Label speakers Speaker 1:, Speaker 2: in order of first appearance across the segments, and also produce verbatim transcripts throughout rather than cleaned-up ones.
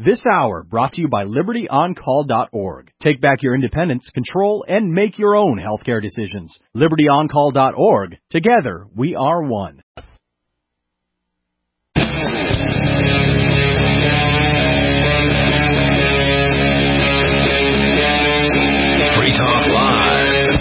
Speaker 1: This hour brought to you by Liberty On Call dot org. Take back your independence, control, and make your own healthcare decisions. Liberty On Call dot org. Together, we are one.
Speaker 2: Free Talk Live.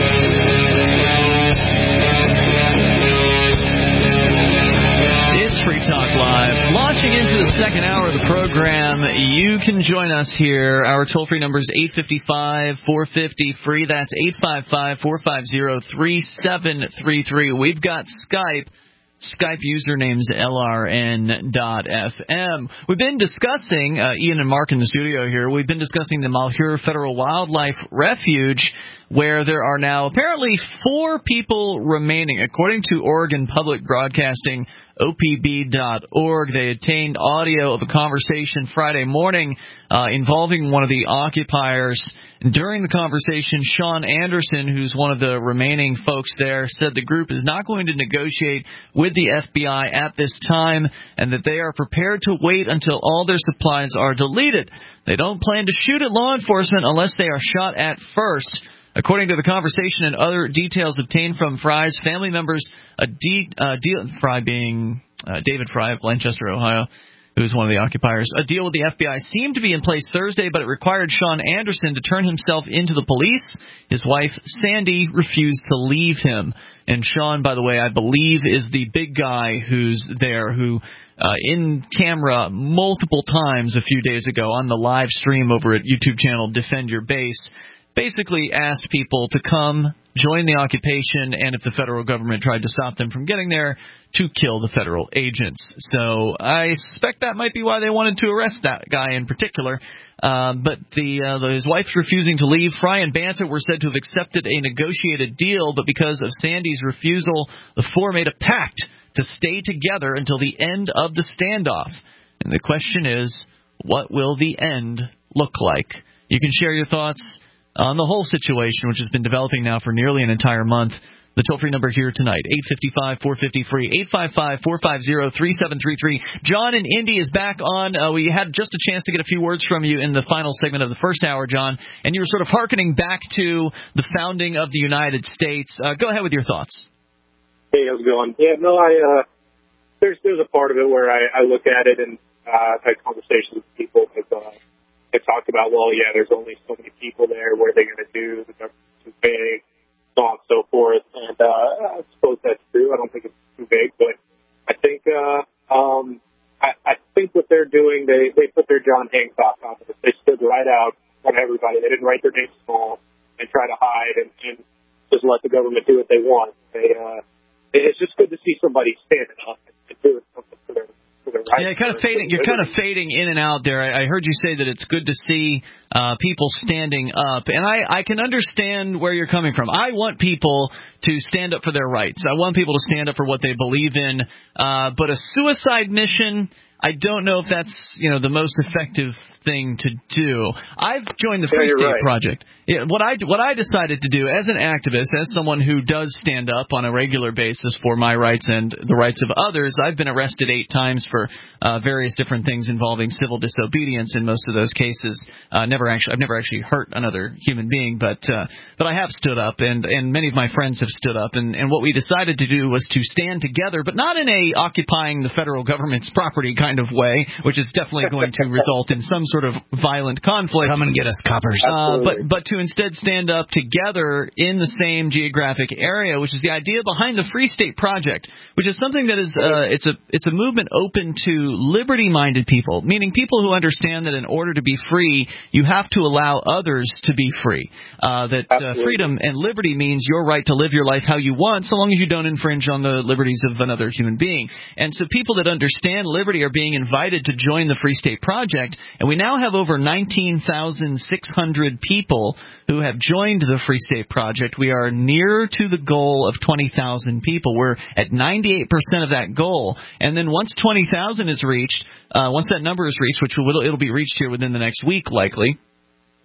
Speaker 3: It's Free Talk Live. Launching into the second hour of the program, you can join us here. Our toll-free number is eight five five, four five zero, free. That's eight five five, four five zero, three seven three three. We've got Skype. Skype username's L R N dot F M. We've been discussing, uh, Ian and Mark in the studio here, we've been discussing the Malheur Federal Wildlife Refuge, where there are now apparently four people remaining. According to Oregon Public Broadcasting, O P B dot org, they obtained audio of a conversation Friday morning uh, involving one of the occupiers. During the conversation, Sean Anderson, who's one of the remaining folks there, said the group is not going to negotiate with the F B I at this time and that they are prepared to wait until all their supplies are deleted. They don't plan to shoot at law enforcement unless they are shot at first. According to the conversation and other details obtained from Fry's family members, a de- uh, deal, Fry being uh, David Fry of Lancaster, Ohio, who's one of the occupiers. A deal with the F B I seemed to be in place Thursday, but it required Sean Anderson to turn himself into the police. His wife, Sandy, refused to leave him. And Sean, by the way, I believe is the big guy who's there, who uh, in camera multiple times a few days ago on the live stream over at YouTube channel Defend Your Base, basically asked people to come, join the occupation, and if the federal government tried to stop them from getting there, to kill the federal agents. So I suspect that might be why they wanted to arrest that guy in particular. Uh, but the, uh, his wife's refusing to leave. Fry and Banta were said to have accepted a negotiated deal, but because of Sandy's refusal, the four made a pact to stay together until the end of the standoff. And the question is, what will the end look like? You can share your thoughts on the whole situation, which has been developing now for nearly an entire month. The toll-free number here tonight, eight five five, four five zero, free, eight five five, four five zero, three seven three three. John in Indy is back on. Uh, we had just a chance to get a few words from you in the final segment of the first hour, John, and you were sort of hearkening back to the founding of the United States. Uh, go ahead with your thoughts.
Speaker 4: Hey, how's it going? Yeah, no, I uh, there's there's a part of it where I, I look at it and uh, I've had conversations with people that uh, they talked about, well, yeah, there's only so many people there. What are they going to do? The government's too big, so on and so forth. And uh, I suppose that's true. I don't think it's too big, but I think uh, um, I, I think what they're doing, they they put their John Hancock on it. They stood right out on everybody. They didn't write their names small and try to hide and, and just let the government do what they want. They uh, it's just good to see somebody standing up and doing something for their.
Speaker 3: Yeah, kind of fading. You're kind of fading in and out there. I, I heard you say that it's good to see uh, people standing up, and I, I can understand where you're coming from. I want people to stand up for their rights. I want people to stand up for what they believe in. Uh, but a suicide mission, I don't know if that's you know the most effective thing to do. I've joined the Free
Speaker 4: yeah,
Speaker 3: State
Speaker 4: right.
Speaker 3: Project. Yeah, what I what I decided to do as an activist, as someone who does stand up on a regular basis for my rights and the rights of others, I've been arrested eight times for uh, various different things involving civil disobedience. In most of those cases, uh, never actually I've never actually hurt another human being, but uh, but I have stood up, and and many of my friends have stood up, and and what we decided to do was to stand together, but not in a occupying the federal government's property kind of way, which is definitely going to result in some sort of violent conflict.
Speaker 5: Come and get us, coppers.
Speaker 3: Uh, but but to instead stand up together in the same geographic area, which is the idea behind the Free State Project, which is something that is uh, it's a it's a movement open to liberty-minded people, meaning people who understand that in order to be free, you have to allow others to be free. Uh, that uh, freedom and liberty means your right to live your life how you want, so long as you don't infringe on the liberties of another human being. And so people that understand liberty are being invited to join the Free State Project, and we now have over nineteen thousand six hundred people who have joined the Free State Project. We are near to the goal of twenty thousand people. We're at ninety-eight percent of that goal. And then once twenty thousand is reached, uh, once that number is reached, which will, it'll be reached here within the next week likely,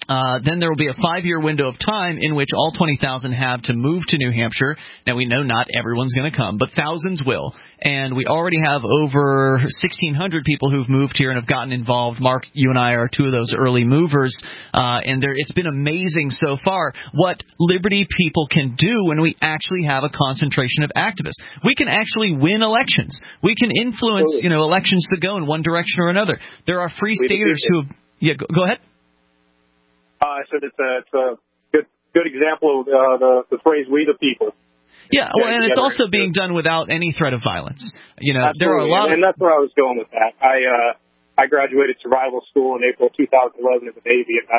Speaker 3: Uh, then there will be a five-year window of time in which all twenty thousand have to move to New Hampshire. Now, we know not everyone's going to come, but thousands will. And we already have over sixteen hundred people who've moved here and have gotten involved. Mark, you and I are two of those early movers. Uh, and there, it's been amazing so far what Liberty people can do when we actually have a concentration of activists. We can actually win elections. We can influence, you know, elections to go in one direction or another. There are free staters who have... Yeah, go, go ahead.
Speaker 4: Uh, I said it's a, it's a good good example of uh, the, the phrase "we the people."
Speaker 3: Yeah, well, and it's also being done without any threat of violence. You know,
Speaker 4: Absolutely.
Speaker 3: there are a lot,
Speaker 4: and,
Speaker 3: of...
Speaker 4: and that's where I was going with that. I uh, I graduated survival school in April two thousand eleven in the Navy, and I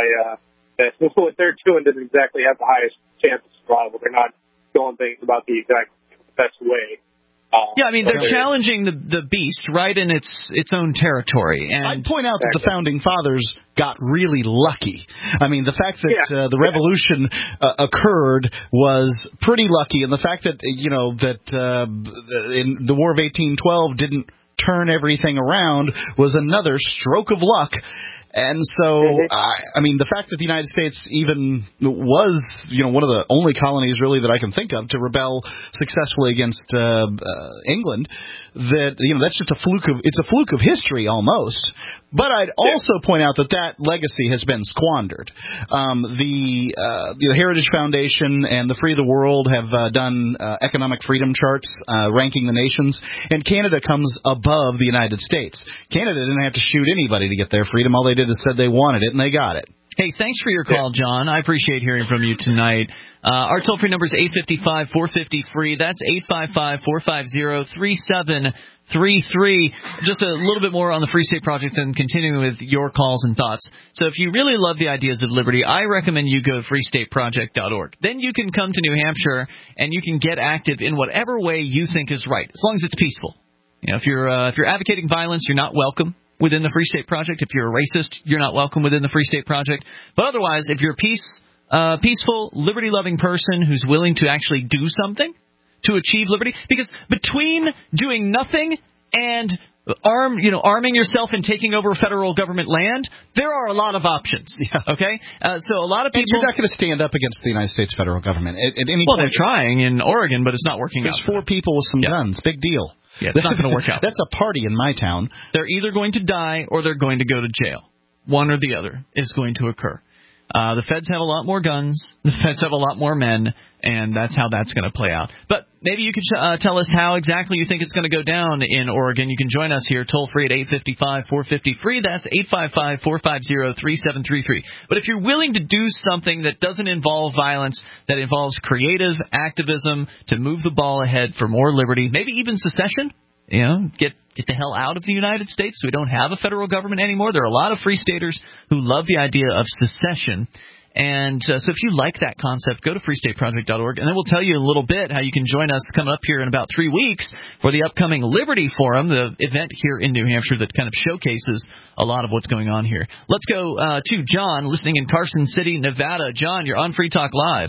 Speaker 4: uh, what they're doing doesn't exactly have the highest chance of survival. They're not doing things about the exact best way. Um,
Speaker 3: yeah, I mean, they're challenging the the beast right in its its own territory. And
Speaker 5: I'd point out that the Founding Fathers got really lucky. I mean, the fact that yeah. uh, the revolution uh, occurred was pretty lucky, and the fact that, you know, that uh, in the War of eighteen twelve didn't turn everything around was another stroke of luck. And so, I, I mean, the fact that the United States even was, you know, one of the only colonies really that I can think of to rebel successfully against uh, uh, England, that, you know, that's just a fluke of, it's a fluke of history almost. But I'd also point out that that legacy has been squandered. Um, the, uh, the Heritage Foundation and the Free the World have uh, done uh, economic freedom charts uh, ranking the nations, and Canada comes above the United States. Canada didn't have to shoot anybody to get their freedom. All they did is said they wanted it, and they got it.
Speaker 3: Hey, thanks for your call, John. I appreciate hearing from you tonight. Uh, our toll-free number is eight five five, four five zero, free. That's eight five five, four five zero, three seven three three. Just a little bit more on the Free State Project and continuing with your calls and thoughts. So if you really love the ideas of liberty, I recommend you go to free state project dot org. Then you can come to New Hampshire and you can get active in whatever way you think is right, as long as it's peaceful. You know, if you're uh, if you're advocating violence, you're not welcome within the Free State Project. If you're a racist, you're not welcome within the Free State Project. But otherwise, if you're a peace, uh, peaceful, liberty-loving person who's willing to actually do something to achieve liberty, because between doing nothing and arm, you know, arming yourself and taking over federal government land, there are a lot of options. Yeah. Okay, uh, so a lot of people.
Speaker 5: And you're not going to stand up against the United States federal government at, at any
Speaker 3: well,
Speaker 5: point.
Speaker 3: Well, they're trying in Oregon, but it's not working
Speaker 5: There's
Speaker 3: out.
Speaker 5: There's four people with some yeah. guns. Big deal.
Speaker 3: Yeah, it's not going to work out.
Speaker 5: That's a party in my town.
Speaker 3: They're either going to die or they're going to go to jail. One or the other is going to occur. Uh, the feds have a lot more guns. The feds have a lot more men, and that's how that's going to play out. But maybe you could uh, tell us how exactly you think it's going to go down in Oregon. You can join us here toll-free at eight five five, four five zero, free. That's eight five five, four five zero, three seven three three. But if you're willing to do something that doesn't involve violence, that involves creative activism to move the ball ahead for more liberty, maybe even secession, you know, get get the hell out of the United States so we don't have a federal government anymore. There are a lot of free staters who love the idea of secession. And uh, so if you like that concept, go to free state project dot org, and then we'll tell you in a little bit how you can join us coming up here in about three weeks for the upcoming Liberty Forum, the event here in New Hampshire that kind of showcases a lot of what's going on here. Let's go uh, to John, listening in Carson City, Nevada. John, you're on Free Talk Live.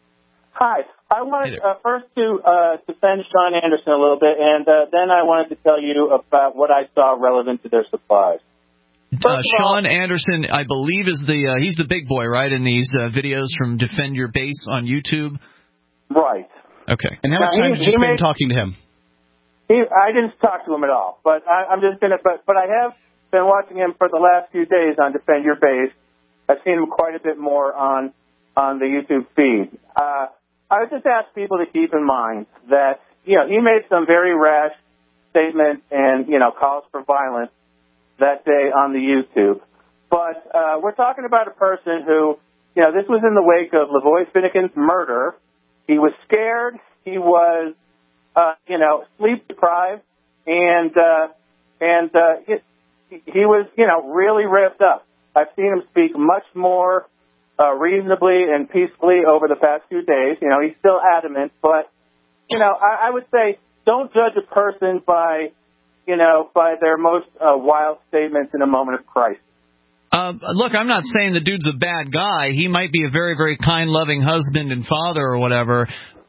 Speaker 6: Hi. I wanted uh, first to uh, defend Sean Anderson a little bit, and uh, then I wanted to tell you about what I saw relevant to their supplies.
Speaker 3: Uh, Sean all, Anderson, I believe, is the uh, he's the big boy, right, in these uh, videos from Defend Your Base on YouTube?
Speaker 6: Right.
Speaker 3: Okay.
Speaker 5: And how much time did you spend talking to him?
Speaker 6: He, I didn't talk to him at all, but I, I'm just going to, but, but I have been watching him for the last few days on Defend Your Base. I've seen him quite a bit more on, on the YouTube feed. Uh, I would just ask people to keep in mind that, you know, he made some very rash statements and, you know, calls for violence that day on the YouTube. But uh, we're talking about a person who, you know, this was in the wake of Lavoy Finnegan's murder. He was scared. He was, uh, you know, sleep deprived. And, uh, and uh, he, he was, you know, really revved up. I've seen him speak much more Uh, reasonably and peacefully over the past few days. You know, he's still adamant, but, you know, I, I would say don't judge a person by, you know, by their most uh, wild statements in a moment of crisis.
Speaker 3: Uh, look, I'm not saying the dude's a bad guy. He might be a very, very kind, loving husband and father or whatever.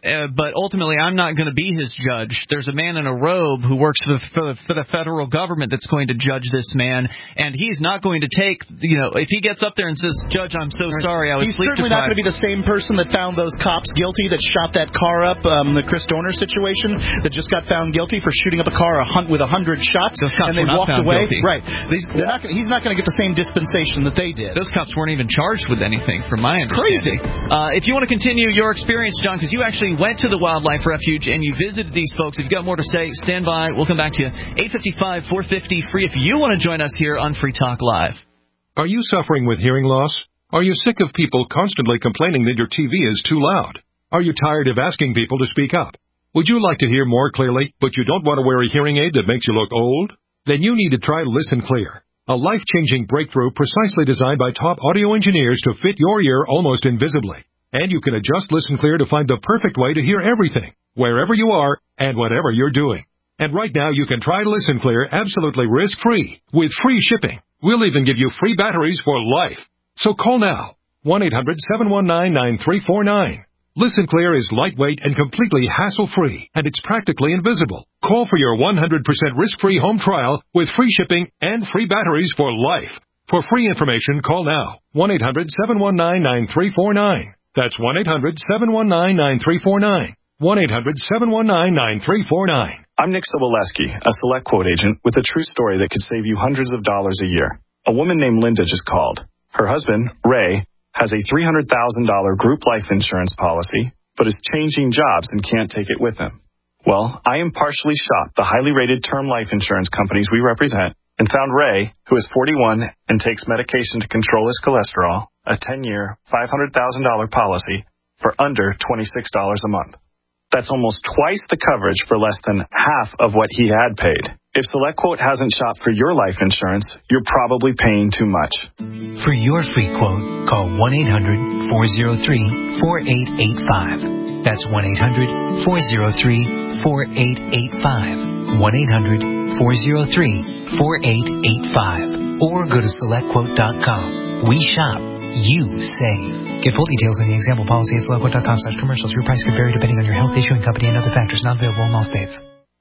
Speaker 3: uh, but ultimately I'm not going to be his judge. There's a man in a robe who works for the, for the for the federal government that's going to judge this man, and he's not going to take, you know, if he gets up there and says, Judge, I'm so sorry, I was
Speaker 5: He's
Speaker 3: sleep
Speaker 5: certainly
Speaker 3: deprived.
Speaker 5: not going to be the same person that found those cops guilty that shot that car up, um, the Chris Dorner situation, that just got found guilty for shooting up a car a hunt with a hundred shots,
Speaker 3: Those cops
Speaker 5: and they
Speaker 3: were not
Speaker 5: walked
Speaker 3: found
Speaker 5: away.
Speaker 3: guilty.
Speaker 5: Right. These, they're not gonna, he's not going to get the same dispensation that they did.
Speaker 3: Those cops weren't even charged with anything, from my
Speaker 5: It's
Speaker 3: understanding.
Speaker 5: crazy.
Speaker 3: Uh, if you want to continue your experience, John, because you actually went to the wildlife refuge and you visited these folks, if you've got more to say, stand by. We'll come back to you. eight five five, four fifty, free if you want to join us here on Free Talk Live.
Speaker 7: Are you suffering with hearing loss? Are you sick of people constantly complaining that your T V is too loud? Are you tired of asking people to speak up? Would you like to hear more clearly, but you don't want to wear a hearing aid that makes you look old? Then you need to try Listen Clear, a life-changing breakthrough precisely designed by top audio engineers to fit your ear almost invisibly. And you can adjust Listen Clear to find the perfect way to hear everything, wherever you are and whatever you're doing. And right now you can try Listen Clear absolutely risk-free with free shipping. We'll even give you free batteries for life. So call now, one eight hundred, seven one nine, nine three four nine. Listen Clear is lightweight and completely hassle-free, and it's practically invisible. Call for your one hundred percent risk-free home trial with free shipping and free batteries for life. For free information, call now, one eight hundred, seven one nine, nine three four nine. That's one eight hundred, seven one nine, nine three four nine. one eight hundred, seven one nine, nine three four nine.
Speaker 8: I'm Nick Soboleski, a Select Quote agent with a true story that could save you hundreds of dollars a year. A woman named Linda just called. Her husband, Ray, has a three hundred thousand dollars group life insurance policy, but is changing jobs and can't take it with him. Well, I impartially shopped the highly rated term life insurance companies we represent and found Ray, who is forty-one and takes medication to control his cholesterol, a ten-year, five hundred thousand dollars policy for under twenty-six dollars a month. That's almost twice the coverage for less than half of what he had paid. If SelectQuote hasn't shopped for your life insurance, you're probably paying too much.
Speaker 9: For your free quote, call one eight hundred, four oh three, four eight eight five. That's one eight hundred, four oh three, four eight eight five. one eight hundred, four oh three, four eight eight five. Or go to select quote dot com. We shop. You save. Get full details in the example policy at select quote dot com slash commercials. Your price could vary depending on your health, issuing company, and other factors. Not available in all states.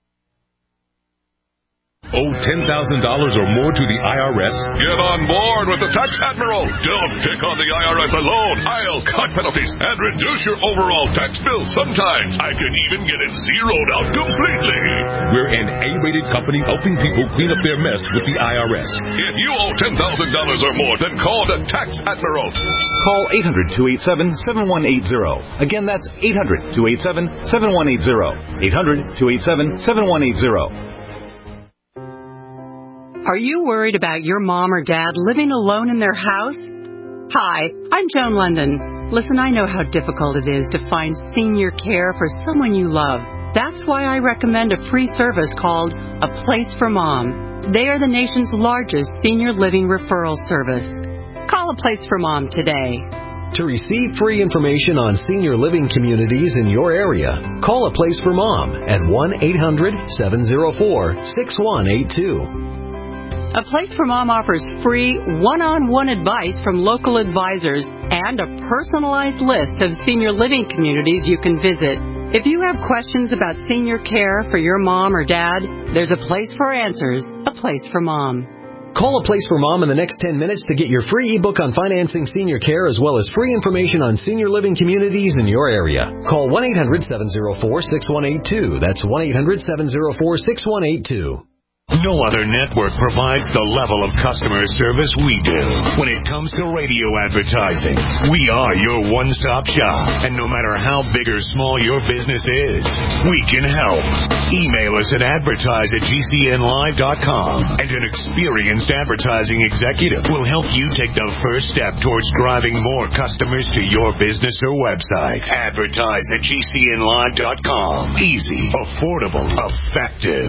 Speaker 2: Owe ten thousand dollars or more to the I R S?
Speaker 10: Get on board with the Tax Admiral. Don't pick on the I R S alone. I'll cut penalties and reduce your overall tax bill. Sometimes I can even get it zeroed out completely.
Speaker 2: We're an A-rated company helping people clean up their mess with the I R S.
Speaker 10: If you owe ten thousand dollars or more, then call the Tax Admiral.
Speaker 1: Call eight hundred, two eight seven, seven one eight zero. Again, that's eight hundred, two eight seven, seven one eight zero. eight hundred, two eight seven, seven one eight zero.
Speaker 11: Are you worried about your mom or dad living alone in their house? Hi, I'm Joan London. Listen, I know how difficult it is to find senior care for someone you love. That's why I recommend a free service called A Place for Mom. They are the nation's largest senior living referral service. Call A Place for Mom today.
Speaker 12: To receive free information on senior living communities in your area, call A Place for Mom at one eight hundred, seven oh four, six one eight two.
Speaker 11: A Place for Mom offers free one-on-one advice from local advisors and a personalized list of senior living communities you can visit. If you have questions about senior care for your mom or dad, there's a place for answers, A Place for Mom.
Speaker 12: Call A Place for Mom in the next ten minutes to get your free ebook on financing senior care as well as free information on senior living communities in your area. Call one eight hundred, seven oh four, six one eight two. That's one eight hundred, seven oh four, six one eight two.
Speaker 2: No other network provides the level of customer service we do. When it comes to radio advertising, we are your one-stop shop. And no matter how big or small your business is, we can help. Email us at advertise at g c n live dot com, and an experienced advertising executive will help you take the first step towards driving more customers to your business or website. Advertise at g c n live dot com. Easy, affordable, effective.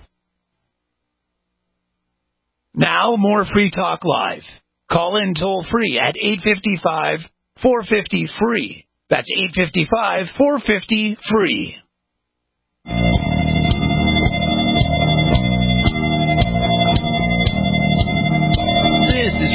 Speaker 13: Now, more Free Talk Live. Call in toll-free at eight five five, four five zero, free. That's eight five five, four five zero, free.
Speaker 3: This is Free Talk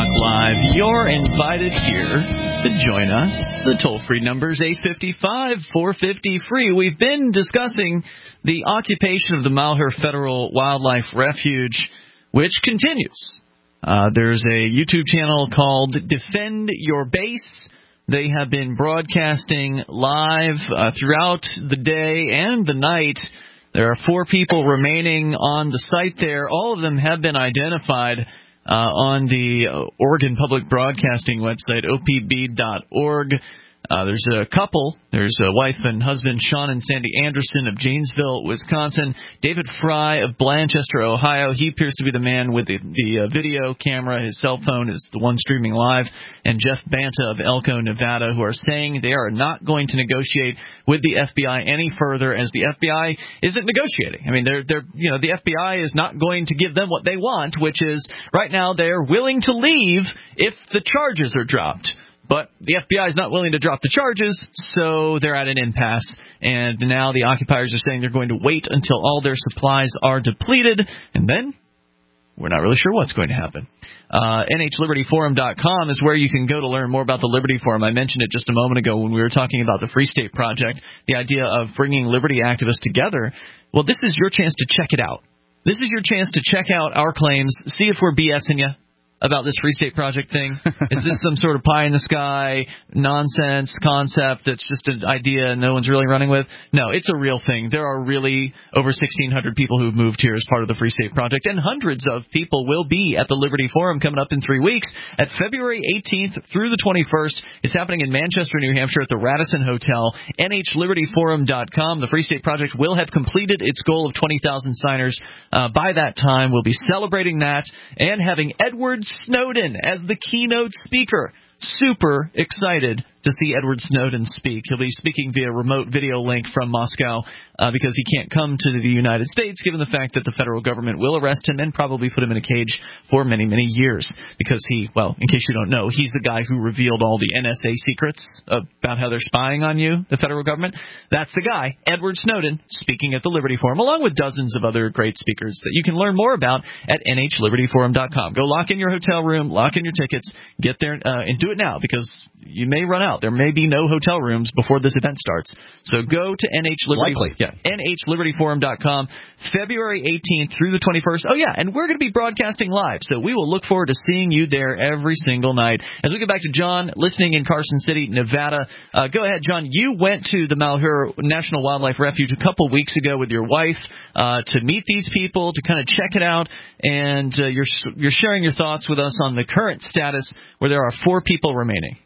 Speaker 3: Talk Live. You're invited here to join us. The toll-free number is eight five five, four five zero, free. We've been discussing the occupation of the Malheur Federal Wildlife Refuge, which continues. Uh, there's a YouTube channel called Defend Your Base. They have been broadcasting live uh, throughout the day and the night. There are four people remaining on the site there. All of them have been identified uh, on the Oregon Public Broadcasting website, O P B dot org. Uh, there's a couple. There's a wife and husband, Sean and Sandy Anderson of Janesville, Wisconsin. David Fry of Blanchester, Ohio. He appears to be the man with the, the uh, video camera. His cell phone is the one streaming live. And Jeff Banta of Elko, Nevada, who are saying they are not going to negotiate with the F B I any further, as the F B I isn't negotiating. I mean, they're they're you know the F B I is not going to give them what they want, which is right now they're willing to leave if the charges are dropped. But the F B I is not willing to drop the charges, so they're at an impasse. And now the occupiers are saying they're going to wait until all their supplies are depleted, and then we're not really sure what's going to happen. Uh, N H Liberty Forum dot com is where you can go to learn more about the Liberty Forum. I mentioned it just a moment ago when we were talking about the Free State Project, the idea of bringing liberty activists together. Well, this is your chance to check it out. This is your chance to check out our claims, see if we're BSing you about this Free State Project thing. Is this some sort of pie-in-the-sky nonsense concept that's just an idea and no one's really running with? No, it's a real thing. There are really over sixteen hundred people who've moved here as part of the Free State Project, and hundreds of people will be at the Liberty Forum coming up in three weeks at February eighteenth through the twenty-first. It's happening in Manchester, New Hampshire at the Radisson Hotel. N H Liberty Forum dot com. The Free State Project will have completed its goal of twenty thousand signers uh, by that time. We'll be celebrating that and having Edward Snowden as the keynote speaker. Super excited to see Edward Snowden speak. He'll be speaking via remote video link from Moscow uh, because he can't come to the United States, given the fact that the federal government will arrest him and probably put him in a cage for many, many years because he, well, in case you don't know, he's the guy who revealed all the N S A secrets about how they're spying on you, the federal government. That's the guy, Edward Snowden, speaking at the Liberty Forum, along with dozens of other great speakers that you can learn more about at N H Liberty Forum dot com. Go lock in your hotel room, lock in your tickets, get there, uh, and do it now because you may run out. There may be no hotel rooms before this event starts. So go to N H Liberty,
Speaker 5: Likely.
Speaker 3: yeah, N H Liberty Forum dot com, February eighteenth through the twenty-first. Oh, yeah, and we're going to be broadcasting live, so we will look forward to seeing you there every single night. As we get back to John, listening in Carson City, Nevada. Uh, go ahead, John. You went to the Malheur National Wildlife Refuge a couple weeks ago with your wife uh, to meet these people, to kind of check it out, and uh, you're, you're sharing your thoughts with us on the current status where there are four people remaining.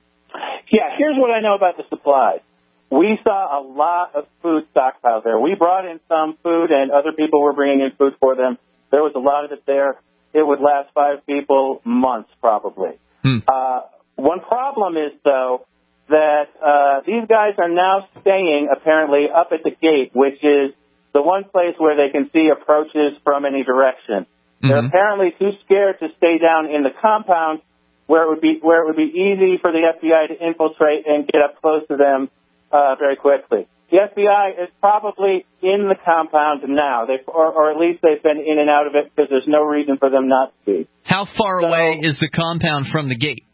Speaker 6: Yeah, here's what I know about the supplies. We saw a lot of food stockpiles there. We brought in some food, and other people were bringing in food for them. There was a lot of it there. It would last five people months, probably. Hmm. Uh, one problem is, though, that uh, these guys are now staying, apparently, up at the gate, which is the one place where they can see approaches from any direction. Mm-hmm. They're apparently too scared to stay down in the compound, where it would be where it would be easy for the F B I to infiltrate and get up close to them uh, very quickly. The F B I is probably in the compound now, they or, or at least they've been in and out of it because there's no reason for them not to be.
Speaker 3: How far so, away is the compound from the gate?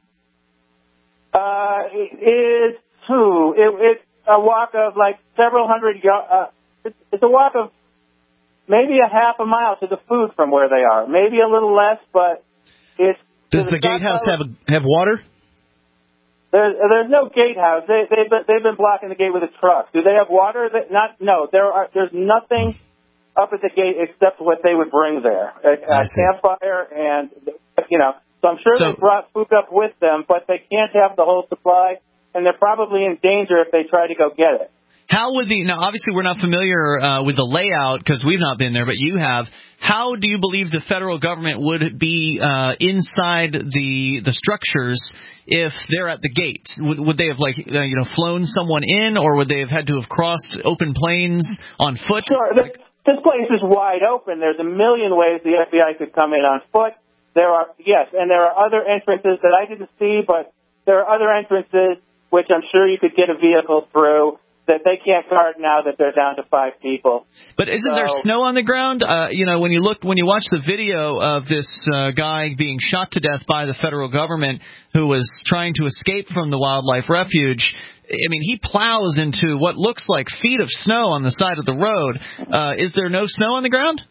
Speaker 6: Uh, it is two. It, it's a walk of like several hundred yards. Uh, it's, it's a walk of maybe a half a mile to the food from where they are. Maybe a little less, but it's.
Speaker 5: Does the gatehouse have a, have water?
Speaker 6: There's, there's no gatehouse. They, they've been, they've been blocking the gate with a truck. Do they have water? That not no. There are there's nothing up at the gate except what they would bring there. A, a campfire and you know. So I'm sure so, they brought food up with them, but they can't have the whole supply, and they're probably in danger if they try to go get it.
Speaker 3: How would the now? Obviously, we're not familiar uh, with the layout because we've not been there, but you have. How do you believe the federal government would be uh, inside the the structures if they're at the gate? Would, would they have like uh, you know flown someone in, or would they have had to have crossed open plains on foot?
Speaker 6: Sure. This, this place is wide open. There's a million ways the F B I could come in on foot. There are yes, and there are other entrances that I didn't see, but there are other entrances which I'm sure you could get a vehicle through. that they can't guard now that they're down to five people.
Speaker 3: But isn't
Speaker 6: so,
Speaker 3: there snow on the ground? Uh, you know, when you look, when you watch the video of this uh, guy being shot to death by the federal government who was trying to escape from the wildlife refuge, I mean, he plows into what looks like feet of snow on the side of the road. Uh, is there no snow on the ground?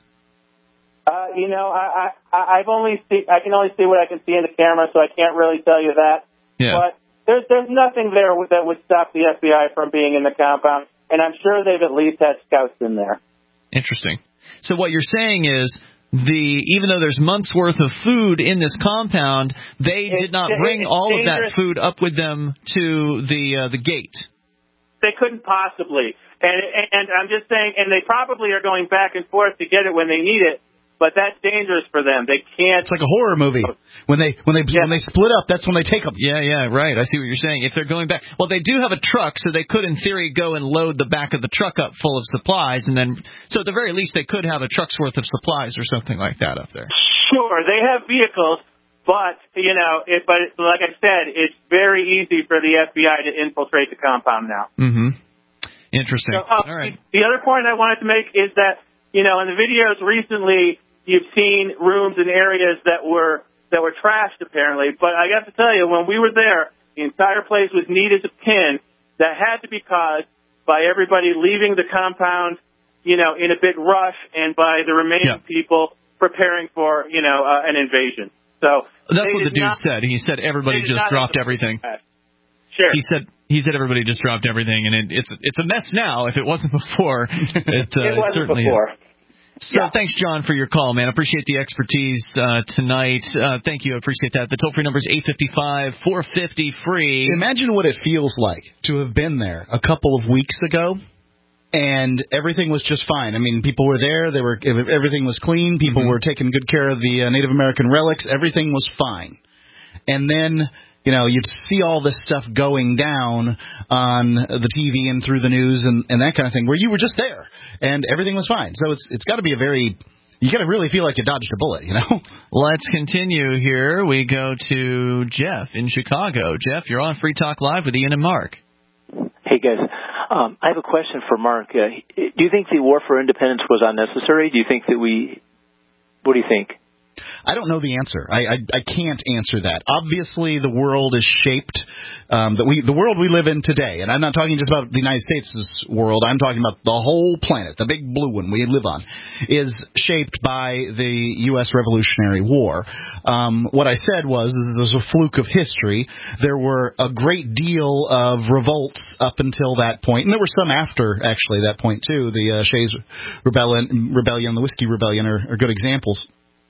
Speaker 6: Uh, you know, I, I, I've only see, I can only see what I can see in the camera, so I can't really tell you that.
Speaker 3: Yeah.
Speaker 6: But there's there's nothing there that would stop the F B I from being in the compound, and I'm sure they've at least had scouts in there.
Speaker 3: Interesting. So what you're saying is, the even though there's months worth of food in this compound, they
Speaker 6: it's,
Speaker 3: did not
Speaker 6: it,
Speaker 3: bring all
Speaker 6: dangerous.
Speaker 3: of that food up with them to the uh, the gate.
Speaker 6: They couldn't possibly, and and I'm just saying, and they probably are going back and forth to get it when they need it. But that's dangerous for them. They can't.
Speaker 5: It's like a horror movie. When they when they yeah. when they split up, that's when they take them.
Speaker 3: Yeah, yeah, right. I see what you're saying. If they're going back, well, they do have a truck, so they could, in theory, go and load the back of the truck up full of supplies, and then, so at the very least, they could have a truck's worth of supplies or something like that up there.
Speaker 6: Sure, they have vehicles, but you know, it, but like I said, it's very easy for the F B I to infiltrate the compound now.
Speaker 3: Mm-hmm. Interesting.
Speaker 6: So, uh,
Speaker 3: All right.
Speaker 6: The other point I wanted to make is that, you know, in the videos recently, you've seen rooms and areas that were that were trashed, apparently. But I got to tell you, when we were there, the entire place was neat as a pin. That had to be caused by everybody leaving the compound, you know, in a big rush, and by the remaining yeah. people preparing for, you know, uh, an invasion. So
Speaker 3: that's what the dude
Speaker 6: not,
Speaker 3: said. He said everybody just dropped everything.
Speaker 6: Sure.
Speaker 3: He said he said everybody just dropped everything, and it, it's it's a mess now. If it wasn't before, it, uh,
Speaker 6: it, wasn't
Speaker 3: it certainly
Speaker 6: before.
Speaker 3: is. So yeah. Thanks, John, for your call, man. Appreciate the expertise uh, tonight. Uh, thank you. I appreciate that. The toll-free number is eight five five, four five zero, free.
Speaker 5: Imagine what it feels like to have been there a couple of weeks ago, and everything was just fine. I mean, people were there. They were everything was clean. People mm-hmm. were taking good care of the uh, Native American relics. Everything was fine. And then, you know, you'd see all this stuff going down on the T V and through the news and, and that kind of thing, where you were just there and everything was fine. So it's it's got to be a very you got to really feel like you dodged a bullet, you know.
Speaker 3: Let's continue here. We go to Jeff in Chicago. Jeff, you're on Free Talk Live with Ian and Mark.
Speaker 14: Hey guys, um, I have a question for Mark. Uh, do you think the war for independence was unnecessary? Do you think that we? What do you think?
Speaker 5: I don't know the answer. I, I I can't answer that. Obviously, the world is shaped. Um, that we the world we live in today, and I'm not talking just about the United States' world. I'm talking about the whole planet, the big blue one we live on, is shaped by the U S Revolutionary War. Um, what I said was, is there's a fluke of history. There were a great deal of revolts up until that point, and there were some after actually that point too. The uh, Shays Rebellion, Rebellion, the Whiskey Rebellion are, are good examples.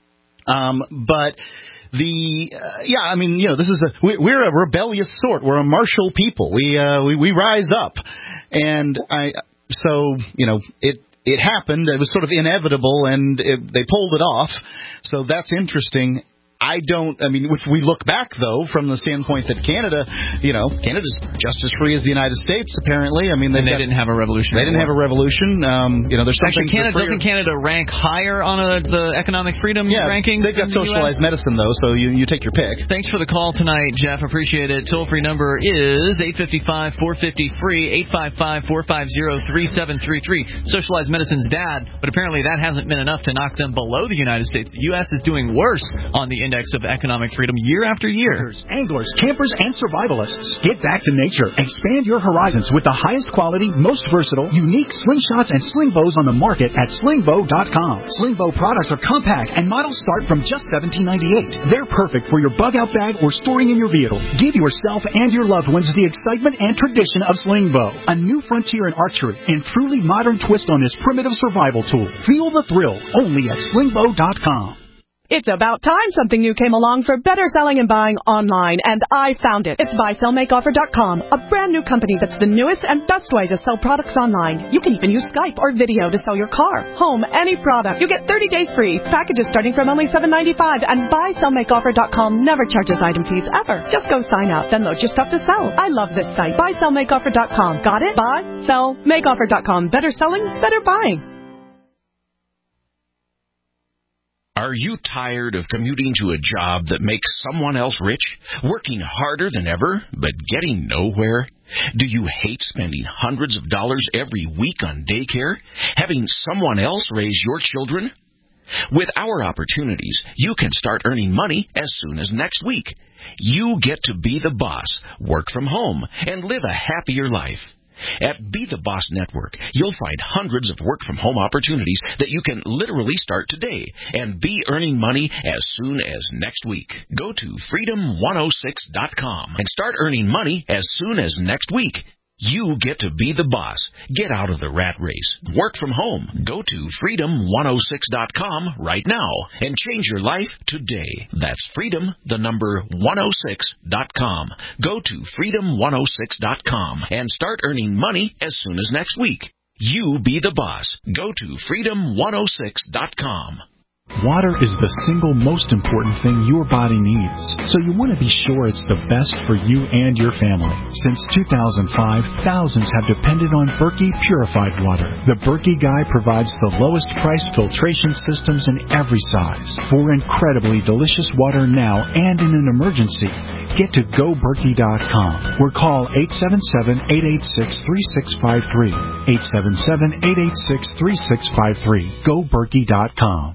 Speaker 5: Um, but the, uh, yeah, I mean, you know, this is a, we, we're a rebellious sort. We're a martial people. We, uh, we, we rise up. And I, so, you know, it, it happened. It was sort of inevitable and it, they pulled it off. So that's interesting. I don't, I mean, if we look back, though, from the standpoint that Canada, you know, Canada's just as free as the United States, apparently. I mean,
Speaker 3: and they
Speaker 5: got,
Speaker 3: didn't have a revolution.
Speaker 5: They didn't have a revolution. Um, you know, there's some
Speaker 3: Actually,
Speaker 5: things
Speaker 3: Canada, doesn't Canada rank higher on a, the economic freedom
Speaker 5: yeah,
Speaker 3: rankings?
Speaker 5: They've got
Speaker 3: the
Speaker 5: socialized
Speaker 3: U S?
Speaker 5: medicine, though, so you, you take your pick.
Speaker 3: Thanks for the call tonight, Jeff. Appreciate it. Toll-free number is eight five five, four five zero, free, eight five five, four five zero, three seven three three. Socialized medicine's dad, but apparently that hasn't been enough to knock them below the United States. The U S is doing worse on the index of economic freedom year after year.
Speaker 15: Anglers, campers, and survivalists. Get back to nature. Expand your horizons with the highest quality, most versatile, unique slingshots and sling bows on the market at sling bow dot com. Sling bow products are compact and models start from just seventeen ninety-eight. They're perfect for your bug out bag or storing in your vehicle. Give yourself and your loved ones the excitement and tradition of sling bow. A new frontier in archery and truly modern twist on this primitive survival tool. Feel the thrill only at sling bow dot com.
Speaker 16: It's about time something new came along for better selling and buying online, and I found it. It's buy sell make offer dot com, a brand new company that's the newest and best way to sell products online. You can even use Skype or video to sell your car, home, any product. You get thirty days free, packages starting from only seven ninety-five, and buy sell make offer dot com never charges item fees ever. Just go sign up, then load your stuff to sell. I love this site, buy sell make offer dot com. Got it? buy sell make offer dot com. Better selling, better buying.
Speaker 17: Are you tired of commuting to a job that makes someone else rich, working harder than ever, but getting nowhere? Do you hate spending hundreds of dollars every week on daycare? Having someone else raise your children? With our opportunities, you can start earning money as soon as next week. You get to be the boss, work from home, and live a happier life. At Be the Boss Network, you'll find hundreds of work-from-home opportunities that you can literally start today and be earning money as soon as next week. Go to freedom one oh six dot com and start earning money as soon as next week. You get to be the boss. Get out of the rat race. Work from home. Go to freedom one oh six dot com right now and change your life today. That's freedom, the number one oh six dot com. Go to freedom one oh six dot com and start earning money as soon as next week. You be the boss. Go to freedom one oh six dot com.
Speaker 15: Water is the single most important thing your body needs, so you want to be sure it's the best for you and your family. Since two thousand five, thousands have depended on Berkey purified water. The Berkey Guy provides the lowest priced filtration systems in every size. For incredibly delicious water now and in an emergency, get to go berkey dot com or call eight seven seven, eight eight six, three six five three. eight seven seven, eight eight six, three six five three. go berkey dot com.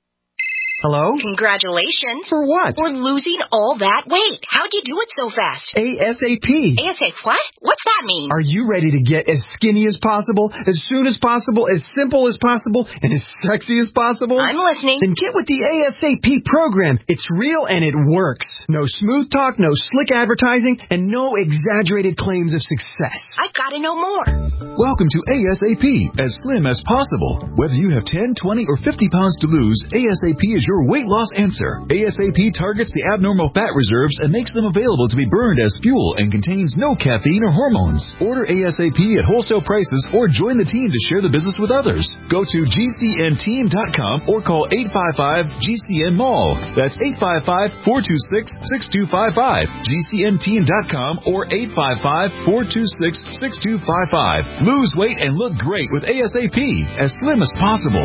Speaker 18: Hello?
Speaker 19: Congratulations.
Speaker 18: For what?
Speaker 19: For losing all that weight. How'd you do it so fast?
Speaker 18: ASAP.
Speaker 19: ASAP what? What's that mean?
Speaker 18: Are you ready to get as skinny as possible, as soon as possible, as simple as possible, and as sexy as possible?
Speaker 19: I'm listening.
Speaker 18: Then get with the ASAP program. It's real and it works. No smooth talk, no slick advertising, and no exaggerated claims of success.
Speaker 19: I've got to know more.
Speaker 20: Welcome to ASAP, as slim as possible. Whether you have ten, twenty, or fifty pounds to lose, ASAP is your weight loss answer. ASAP targets the abnormal fat reserves and makes them available to be burned as fuel and contains no caffeine or hormones. Order ASAP at wholesale prices or join the team to share the business with others. Go to G C N team dot com or call eight five five G C N mall. That's eight five five, four two six, six two five five. G C N team dot com or eight five five, four two six, six two five five. Lose weight and look great with ASAP, as slim as possible.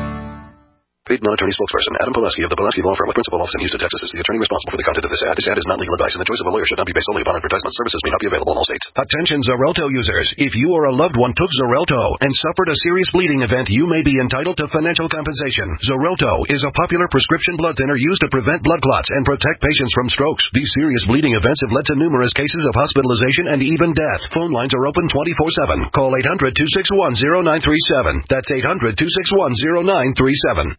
Speaker 21: Paid non-attorney spokesperson Adam Pileski of the Pileski Law Firm with principal office in Houston, Texas is the attorney responsible for the content of this ad. This ad is not legal advice, and the choice of a lawyer should not be based solely upon advertisement. Services may not be available in all states.
Speaker 22: Attention Xarelto users. If you or a loved one took Xarelto and suffered a serious bleeding event, you may be entitled to financial compensation. Xarelto is a popular prescription blood thinner used to prevent blood clots and protect patients from strokes. These serious bleeding events have led to numerous cases of hospitalization and even death. Phone lines are open twenty-four seven. Call eight hundred, two six one, zero nine three seven. That's eight hundred, two six one, zero nine three seven.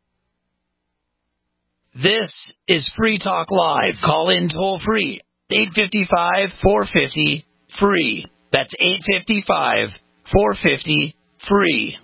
Speaker 13: This is Free Talk Live. Call in toll free. eight five five, four five zero, free. That's eight five five, four five zero, free.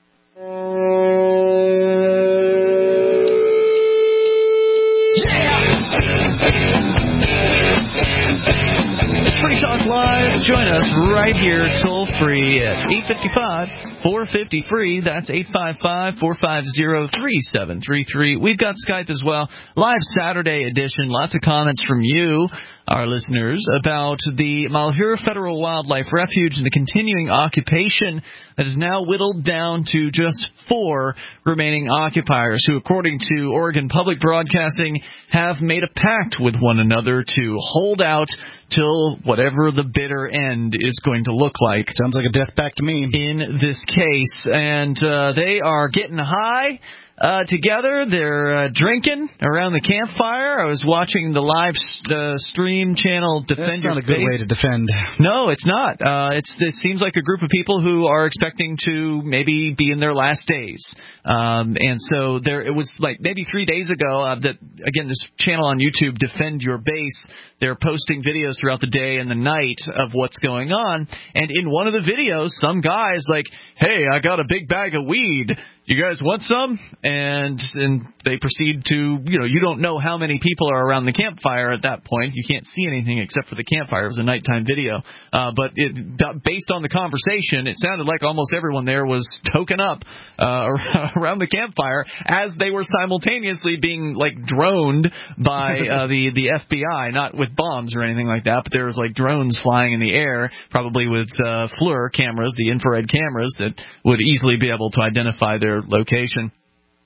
Speaker 3: It's Free Talk Live. Join us right here, toll free at eight five five, four five zero, free. That's eight five five, four five zero, three seven three three. We've got Skype as well. Live Saturday edition. Lots of comments from you, our listeners, about the Malheur Federal Wildlife Refuge and the continuing occupation that is now whittled down to just four remaining occupiers who, according to Oregon Public Broadcasting, have made a pact with one another to hold out till whatever the bitter end is going to look like.
Speaker 5: Sounds like a death pact to me.
Speaker 3: In this case. And uh, they are getting high uh, together. They're uh, drinking around the campfire. I was watching the live uh, stream channel Defend
Speaker 5: That's
Speaker 3: Your
Speaker 5: not a good
Speaker 3: Base.
Speaker 5: way to defend.
Speaker 3: No, it's not. Uh, it's, it seems like a group of people who are expecting to maybe be in their last days. Um, and so there, it was like maybe three days ago uh, that, again, this channel on YouTube, Defend Your Base, they're posting videos throughout the day and the night of what's going on. And in one of the videos, some guy's like, hey, I got a big bag of weed. You guys want some? And and they proceed to, you know, you don't know how many people are around the campfire at that point. You can't see anything except for the campfire. It was a nighttime video. Uh, but it, based on the conversation, it sounded like almost everyone there was token up uh, around the campfire as they were simultaneously being, like, droned by uh, the, the F B I, not with bombs or anything like that, but there was, like, drones flying in the air, probably with uh, FLIR cameras, the infrared cameras, that would easily be able to identify their location.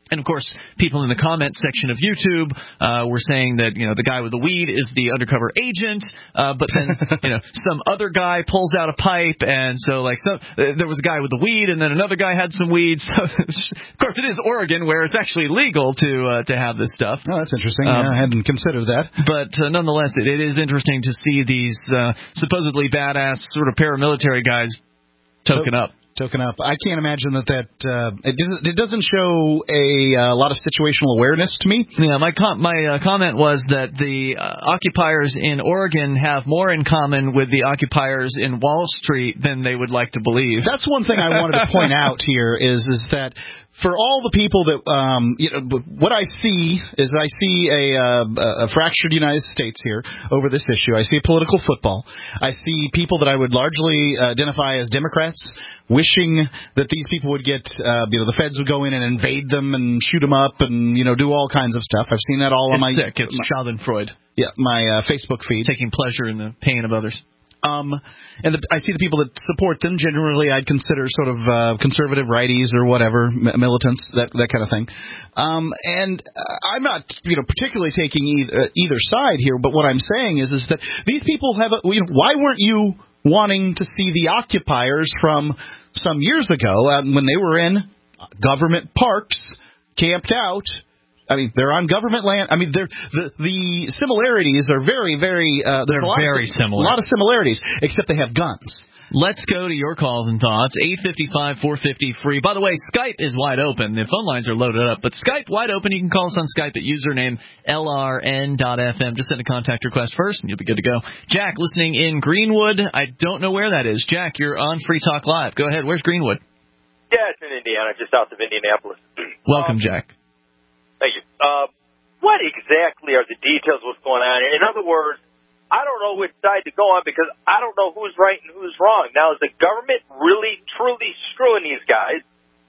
Speaker 3: And, of course, people in the comment section of YouTube uh, were saying that, you know, the guy with the weed is the undercover agent, uh, but then, you know, some other guy pulls out a pipe, and so, like, so, uh, there was a guy with the weed, and then another guy had some weed. So, of course, it is Oregon, where it's actually legal to uh, to have this stuff.
Speaker 5: Oh, that's interesting.
Speaker 3: Um,
Speaker 5: yeah, I hadn't considered that.
Speaker 3: But, uh, nonetheless, it, it is interesting to see these uh, supposedly badass sort of paramilitary guys token
Speaker 5: so-
Speaker 3: up.
Speaker 5: Token up. I can't imagine that that uh, it, doesn't, it doesn't show a uh, lot of situational awareness to me.
Speaker 3: Yeah, my com- my uh, comment was that the uh, occupiers in Oregon have more in common with the occupiers in Wall Street than they would like to believe.
Speaker 5: That's one thing I wanted to point out here is is that for all the people that, um, you know, what I see is I see a, uh, a fractured United States here over this issue. I see a political football. I see people that I would largely identify as Democrats wishing that these people would get, uh, you know, the feds would go in and invade them and shoot them up and, you know, do all kinds of stuff. I've seen that all
Speaker 3: it's
Speaker 5: on my...
Speaker 3: sick. It's
Speaker 5: my,
Speaker 3: Schadenfreude.
Speaker 5: Yeah, my uh, Facebook feed.
Speaker 3: Taking pleasure in the pain of others.
Speaker 5: Um, and the, I see the people that support them. Generally, I'd consider sort of uh, conservative righties or whatever, militants, that that kind of thing. Um, and uh, I'm not, you know, particularly taking either, either side here. But what I'm saying is, is that these people have. A, you know, why weren't you wanting to see the occupiers from some years ago uh, when they were in government parks, camped out? I mean, they're on government land. I mean, they're, the the similarities are very, very. Uh,
Speaker 3: they're very
Speaker 5: of,
Speaker 3: similar.
Speaker 5: A lot of similarities, except they have guns.
Speaker 3: Let's go to your calls and thoughts. eight five five, four five zero, free. By the way, Skype is wide open. The phone lines are loaded up, but Skype wide open. You can call us on Skype at username L R N dot F M. Just send a contact request first, and you'll be good to go. Jack, listening in Greenwood. I don't know where that is. Jack, you're on Free Talk Live. Go ahead. Where's Greenwood?
Speaker 4: Yeah, it's in Indiana, just south of Indianapolis.
Speaker 3: Welcome,
Speaker 4: um,
Speaker 3: Jack.
Speaker 4: Thank you. Uh, what exactly are the details of what's going on here? In other words, I don't know which side to go on because I don't know who's right and who's wrong. Now, is the government really, truly screwing these guys?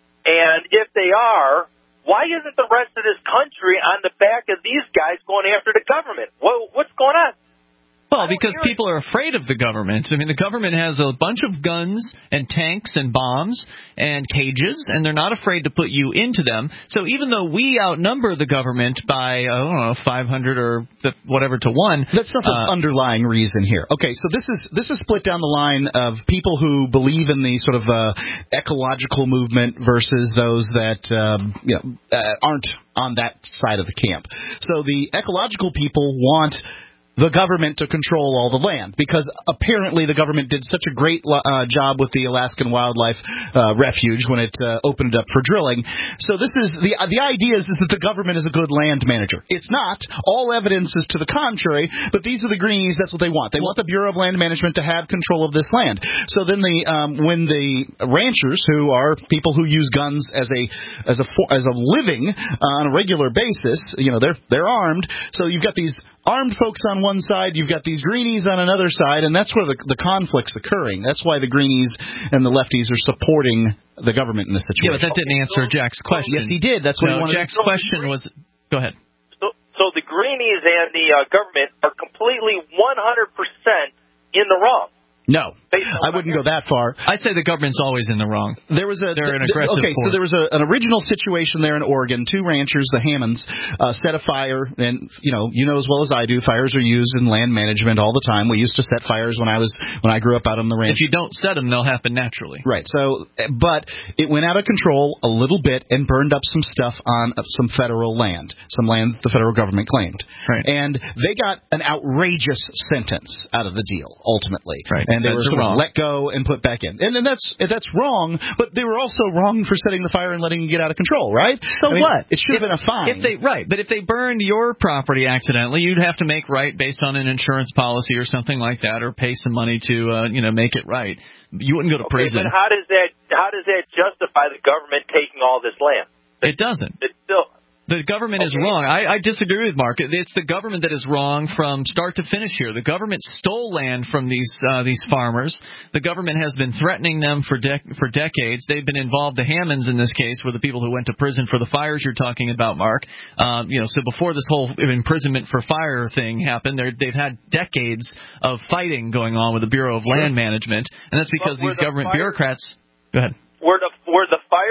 Speaker 4: And if they are, why isn't the rest of this country on the back of these guys going after the government? What, what's going on?
Speaker 3: Well, because people are afraid of the government. I mean, the government has a bunch of guns and tanks and bombs and cages, and they're not afraid to put you into them. So even though we outnumber the government by, I don't know, five hundred or whatever to one.
Speaker 5: That's not the uh, underlying reason here. Okay, so this is this is split down the line of people who believe in the sort of uh, ecological movement versus those that um, you know, uh, aren't on that side of the camp. So the ecological people want the government to control all the land, because apparently the government did such a great uh, job with the Alaskan Wildlife uh, Refuge when it uh, opened it up for drilling. So this is the the idea is, is that the government is a good land manager. It's not. All evidence is to the contrary, but these are the Greenies. That's what they want. They want the Bureau of Land Management to have control of this land. So then the um, when the ranchers, who are people who use guns as a as a as a living uh, on a regular basis, you know, they're they're armed. So you've got these armed folks on one side, you've got these Greenies on another side, and that's where the, the conflict's occurring. That's why the Greenies and the lefties are supporting the government in this situation.
Speaker 3: Yeah, but that didn't answer Jack's question.
Speaker 5: Yes, he did. That's what
Speaker 3: no,
Speaker 5: he wanted
Speaker 3: Jack's
Speaker 5: to...
Speaker 3: question was... Go ahead.
Speaker 4: So, so the Greenies and the uh, government are completely one hundred percent in the wrong.
Speaker 5: No, I wouldn't go that far.
Speaker 3: I'd say the government's always in the wrong.
Speaker 5: There was a
Speaker 3: They're an
Speaker 5: th-
Speaker 3: aggressive
Speaker 5: okay,
Speaker 3: force.
Speaker 5: so there was a, an original situation there in Oregon. Two ranchers, the Hammonds, uh, set a fire, and you know, you know as well as I do, fires are used in land management all the time. We used to set fires when I was when I grew up out on the ranch.
Speaker 3: If you don't set them, they'll happen naturally.
Speaker 5: Right. So, but it went out of control a little bit and burned up some stuff on uh, some federal land, some land the federal government claimed.
Speaker 3: Right.
Speaker 5: And they got an outrageous sentence out of the deal ultimately.
Speaker 3: Right.
Speaker 5: And they
Speaker 3: That's
Speaker 5: were sort
Speaker 3: wrong.
Speaker 5: of let go and put back in. And then that's that's wrong, but they were also wrong for setting the fire and letting it get out of control, right?
Speaker 3: So
Speaker 5: I mean,
Speaker 3: what?
Speaker 5: It should have been a fine.
Speaker 3: If they right, but if they burned your property accidentally, you'd have to make right based on an insurance policy or something like that, or pay some money to uh, you know make it right. You wouldn't go to
Speaker 4: Okay,
Speaker 3: prison.
Speaker 4: but how does that how does that justify the government taking all this land?
Speaker 3: It doesn't.
Speaker 4: It's still.
Speaker 3: The government okay. is wrong. I, I disagree with Mark. It's the government that is wrong from start to finish here. The government stole land from these uh, these farmers. The government has been threatening them for dec- for decades. They've been involved. The Hammonds, in this case, were the people who went to prison for the fires you're talking about, Mark. Um, you know, so before this whole imprisonment for fire thing happened, they've had decades of fighting going on with the Bureau of Land Management, and that's because these
Speaker 4: the
Speaker 3: government
Speaker 4: fires,
Speaker 3: bureaucrats. Go ahead.
Speaker 4: Were the were the fires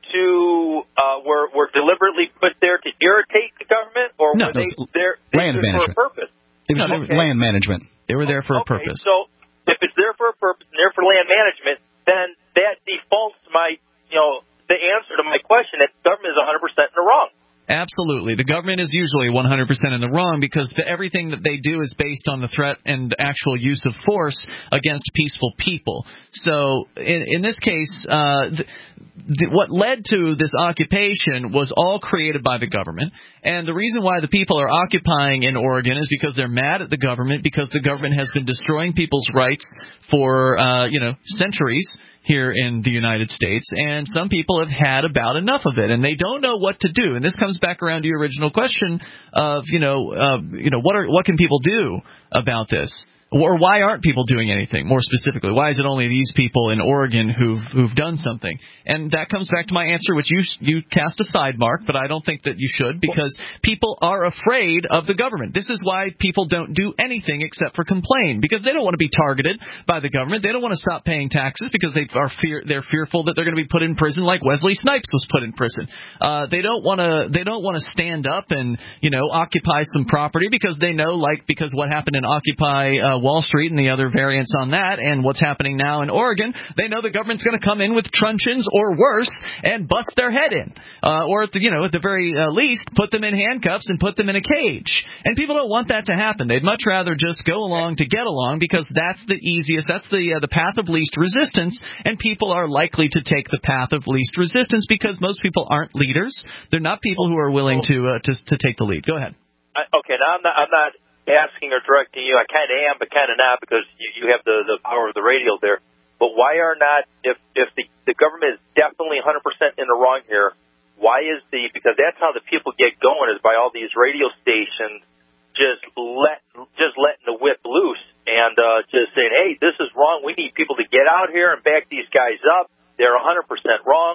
Speaker 4: to uh, were were deliberately put there to irritate the government, or
Speaker 5: no,
Speaker 4: were they there
Speaker 5: land
Speaker 4: management. for a purpose?
Speaker 5: It was
Speaker 4: okay.
Speaker 5: land management.
Speaker 3: They were there for a
Speaker 4: okay,
Speaker 3: purpose.
Speaker 4: So if it's there for a purpose and there for land management, then that defaults my, you know, the answer to my question that the government is one hundred percent in the wrong.
Speaker 3: Absolutely. The government is usually one hundred percent in the wrong because the, everything that they do is based on the threat and actual use of force against peaceful people. So in, in this case, uh, the, the, what led to this occupation was all created by the government. And the reason why the people are occupying in Oregon is because they're mad at the government, because the government has been destroying people's rights for, uh, you know, centuries here in the United States, and some people have had about enough of it, and they don't know what to do. And this comes back around to your original question of, you know, uh, you know, what are what can people do about this? Or why aren't people doing anything? More specifically, why is it only these people in Oregon who've who've done something? And that comes back to my answer, which you you cast aside, Mark, but I don't think that you should, because people are afraid of the government. This is why people don't do anything except for complain, because they don't want to be targeted by the government. They don't want to stop paying taxes because they are fear they're fearful that they're going to be put in prison like Wesley Snipes was put in prison. Uh, they don't want to they don't want to stand up and, you know, occupy some property because they know, like because what happened in Occupy Uh, Wall Street and the other variants on that, and what's happening now in Oregon, they know the government's going to come in with truncheons or worse and bust their head in, uh, or at the, you know, at the very uh, least, put them in handcuffs and put them in a cage. And people don't want that to happen. They'd much rather just go along to get along, because that's the easiest, that's the uh, the path of least resistance, and people are likely to take the path of least resistance because most people aren't leaders. They're not people who are willing to uh, to, to take the lead. Go ahead.
Speaker 4: I, okay, now I'm not. I'm not asking or directing you. I kind of am, but kind of not, because you, you have the, the power of the radio there. But why are not, if if the, the government is definitely one hundred percent in the wrong here, why is the, because that's how the people get going, is by all these radio stations just let just letting the whip loose and uh, just saying, hey, this is wrong. We need people to get out here and back these guys up. They're one hundred percent wrong.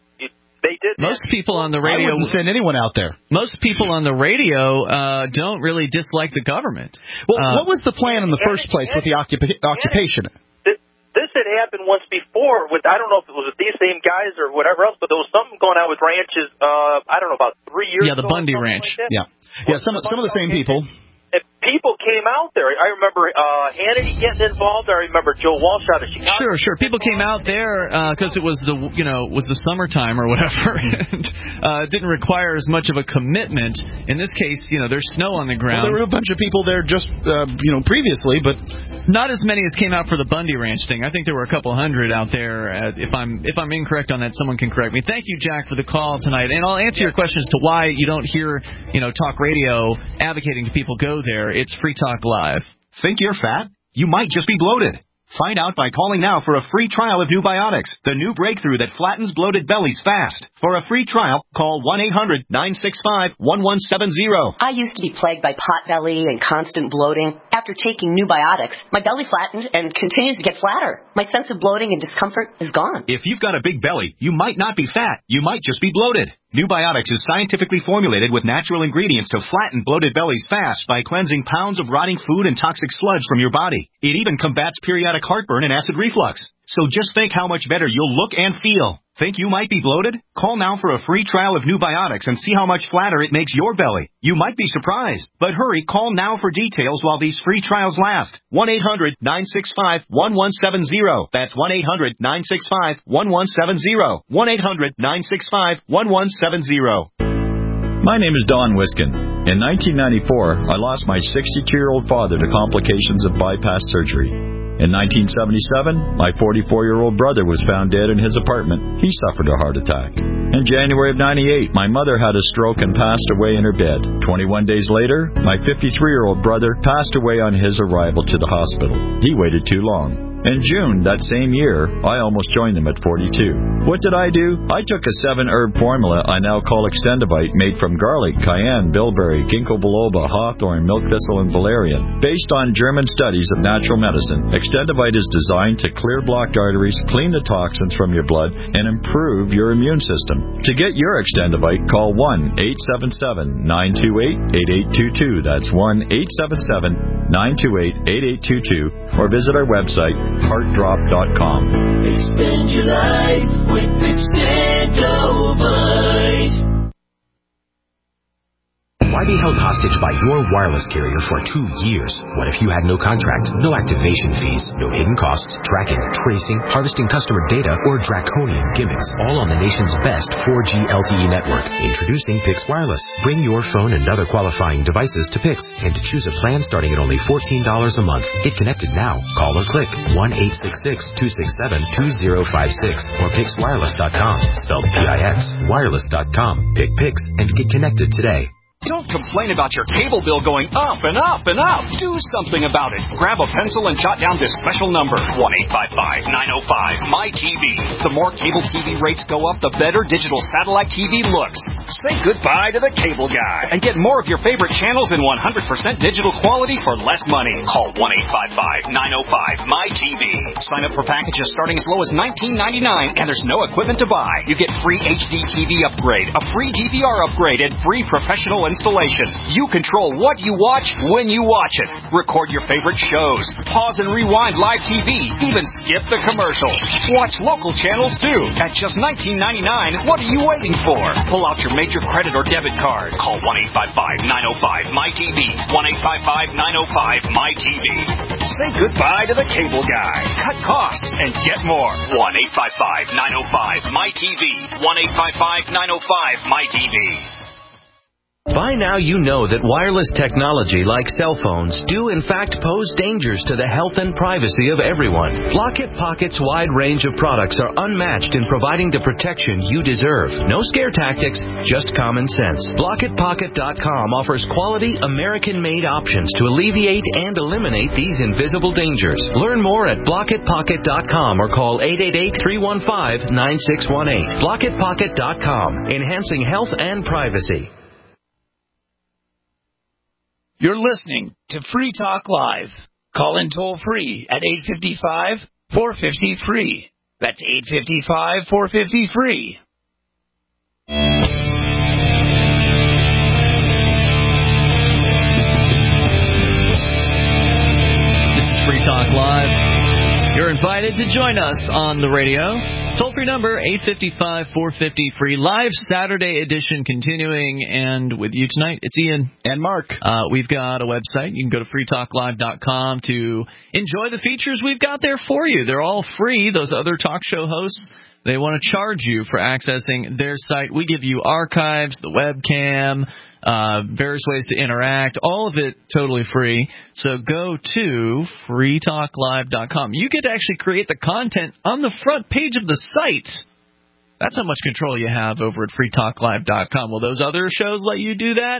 Speaker 4: They did.
Speaker 3: Most people on the radio
Speaker 5: I wouldn't send anyone out there.
Speaker 3: Most people on the radio uh, don't really dislike the government.
Speaker 5: Well,
Speaker 3: uh,
Speaker 5: what was the plan in the first place with the occupa- occupation?
Speaker 4: This, this had happened once before with, I don't know if it was with these same guys or whatever else, but there was something going on with ranches. Uh, I don't know, about three years.
Speaker 3: Yeah, the
Speaker 4: ago
Speaker 3: Bundy Ranch.
Speaker 4: Like
Speaker 5: yeah, yeah. Some some of the same people.
Speaker 4: If people came out there. I remember uh, Hannity getting involved. I remember Joe Walsh out of Chicago.
Speaker 3: Sure, sure. People came out there because uh, it was the you know was the summertime or whatever. and, uh, it didn't require as much of a commitment. In this case, you know, there's snow on the ground.
Speaker 5: Well, there were a bunch of people there just uh, you know previously, but
Speaker 3: not as many as came out for the Bundy Ranch thing. I think there were a couple hundred out there. Uh, if I'm if I'm incorrect on that, someone can correct me. Thank you, Jack, for the call tonight, and I'll answer your question as to why you don't hear you know talk radio advocating to people go there. It's Free Talk Live.
Speaker 7: Think you're fat? You might just be bloated. Find out by calling now for a free trial of New Biotics, the new breakthrough that flattens bloated bellies fast. For a free trial, call one eight hundred nine six five one one seven zero.
Speaker 8: I used to be plagued by pot belly and constant bloating. After taking New Biotics, my belly flattened and continues to get flatter. My sense of bloating and discomfort is gone.
Speaker 7: If you've got a big belly, you might not be fat. You might just be bloated. New Biotics is scientifically formulated with natural ingredients to flatten bloated bellies fast by cleansing pounds of rotting food and toxic sludge from your body. It even combats periodic heartburn and acid reflux. So just think how much better you'll look and feel. Think you might be bloated? Call now for a free trial of New Biotics and see how much flatter it makes your belly. You might be surprised. But hurry, call now for details while these free trials last. one eight hundred nine six five one one seven zero. That's one eight hundred nine six five one one seven zero. one eight hundred nine six five one one seven zero.
Speaker 23: My name is Don Wiskin. In nineteen ninety-four, I lost my sixty-two-year-old father to complications of bypass surgery. In nineteen seventy-seven, my forty-four-year-old brother was found dead in his apartment. He suffered a heart attack. In January of ninety-eight, my mother had a stroke and passed away in her bed. twenty-one days later, my fifty-three-year-old brother passed away on his arrival to the hospital. He waited too long. In June that same year, I almost joined them at forty-two. What did I do? I took a seven-herb formula I now call Extendivite, made from garlic, cayenne, bilberry, ginkgo biloba, hawthorn, milk thistle, and valerian. Based on German studies of natural medicine, Extendivite is designed to clear blocked arteries, clean the toxins from your blood, and improve your immune system. To get your Extendivite, call one eight seven seven nine two eight eight eight two two. That's one eight seven seven nine two eight eight eight two two. Or visit our website, heart drop dot com.
Speaker 1: Expand your life with Expandovite.
Speaker 12: Why be held hostage by your wireless carrier for two years? What if you had no contract, no activation fees, no hidden costs, tracking, tracing, harvesting customer data, or draconian gimmicks, all on the nation's best four G L T E network? Introducing Pix Wireless. Bring your phone and other qualifying devices to Pix and to choose a plan starting at only fourteen dollars a month. Get connected now. Call or click one eight six six, two six seven, two zero five six or pix wireless dot com. Spelled P I X. wireless dot com. Pick Pix and get connected today.
Speaker 9: Don't complain about your cable bill going up and up and up. Do something about it. Grab a pencil and jot down this special number, one eight five five, nine oh five, M Y T V. The more cable T V rates go up, the better digital satellite T V looks. Say goodbye to the cable guy and get more of your favorite channels in one hundred percent digital quality for less money. Call one eight five five, nine oh five, M Y T V. Sign up for packages starting as low as nineteen ninety-nine, and there's no equipment to buy. You get free H D T V upgrade, a free D V R upgrade, and free professional installation. You control what you watch when you watch it. Record your favorite shows. Pause and rewind live T V. Even skip the commercials. Watch local channels too. At just nineteen ninety-nine, what are you waiting for? Pull out your major credit or debit card. Call one eight five five, nine oh five, M Y T V. one eight five five, nine oh five, M Y T V. Say goodbye to the cable guy. Cut costs and get more. one eight five five, nine oh five, M Y T V. one eight five five, nine oh five, M Y T V.
Speaker 10: By now you know that wireless technology like cell phones do in fact pose dangers to the health and privacy of everyone. Blockit Pocket's wide range of products are unmatched in providing the protection you deserve. No scare tactics, just common sense. Blockit Pocket dot com offers quality American-made options to alleviate and eliminate these invisible dangers. Learn more at Blockit Pocket dot com or call eight eight eight, three one five, nine six one eight. Blockit Pocket dot com, enhancing health and privacy.
Speaker 13: You're listening to Free Talk Live. Call in toll free at eight five five, four five zero, free. That's eight five five, four five zero, free.
Speaker 3: This is Free Talk Live. You're invited to join us on the radio. Toll-free number, eight five five, four five zero, free. Live Saturday edition continuing. And with you tonight, it's Ian.
Speaker 5: And Mark.
Speaker 3: Uh, we've got a website. You can go to free talk live dot com to enjoy the features we've got there for you. They're all free. Those other talk show hosts, they want to charge you for accessing their site. We give you archives, the webcam, uh, various ways to interact, all of it totally free. So go to free talk live dot com. You get to actually create the content on the front page of the site. That's how much control you have over at free talk live dot com. Will those other shows let you do that?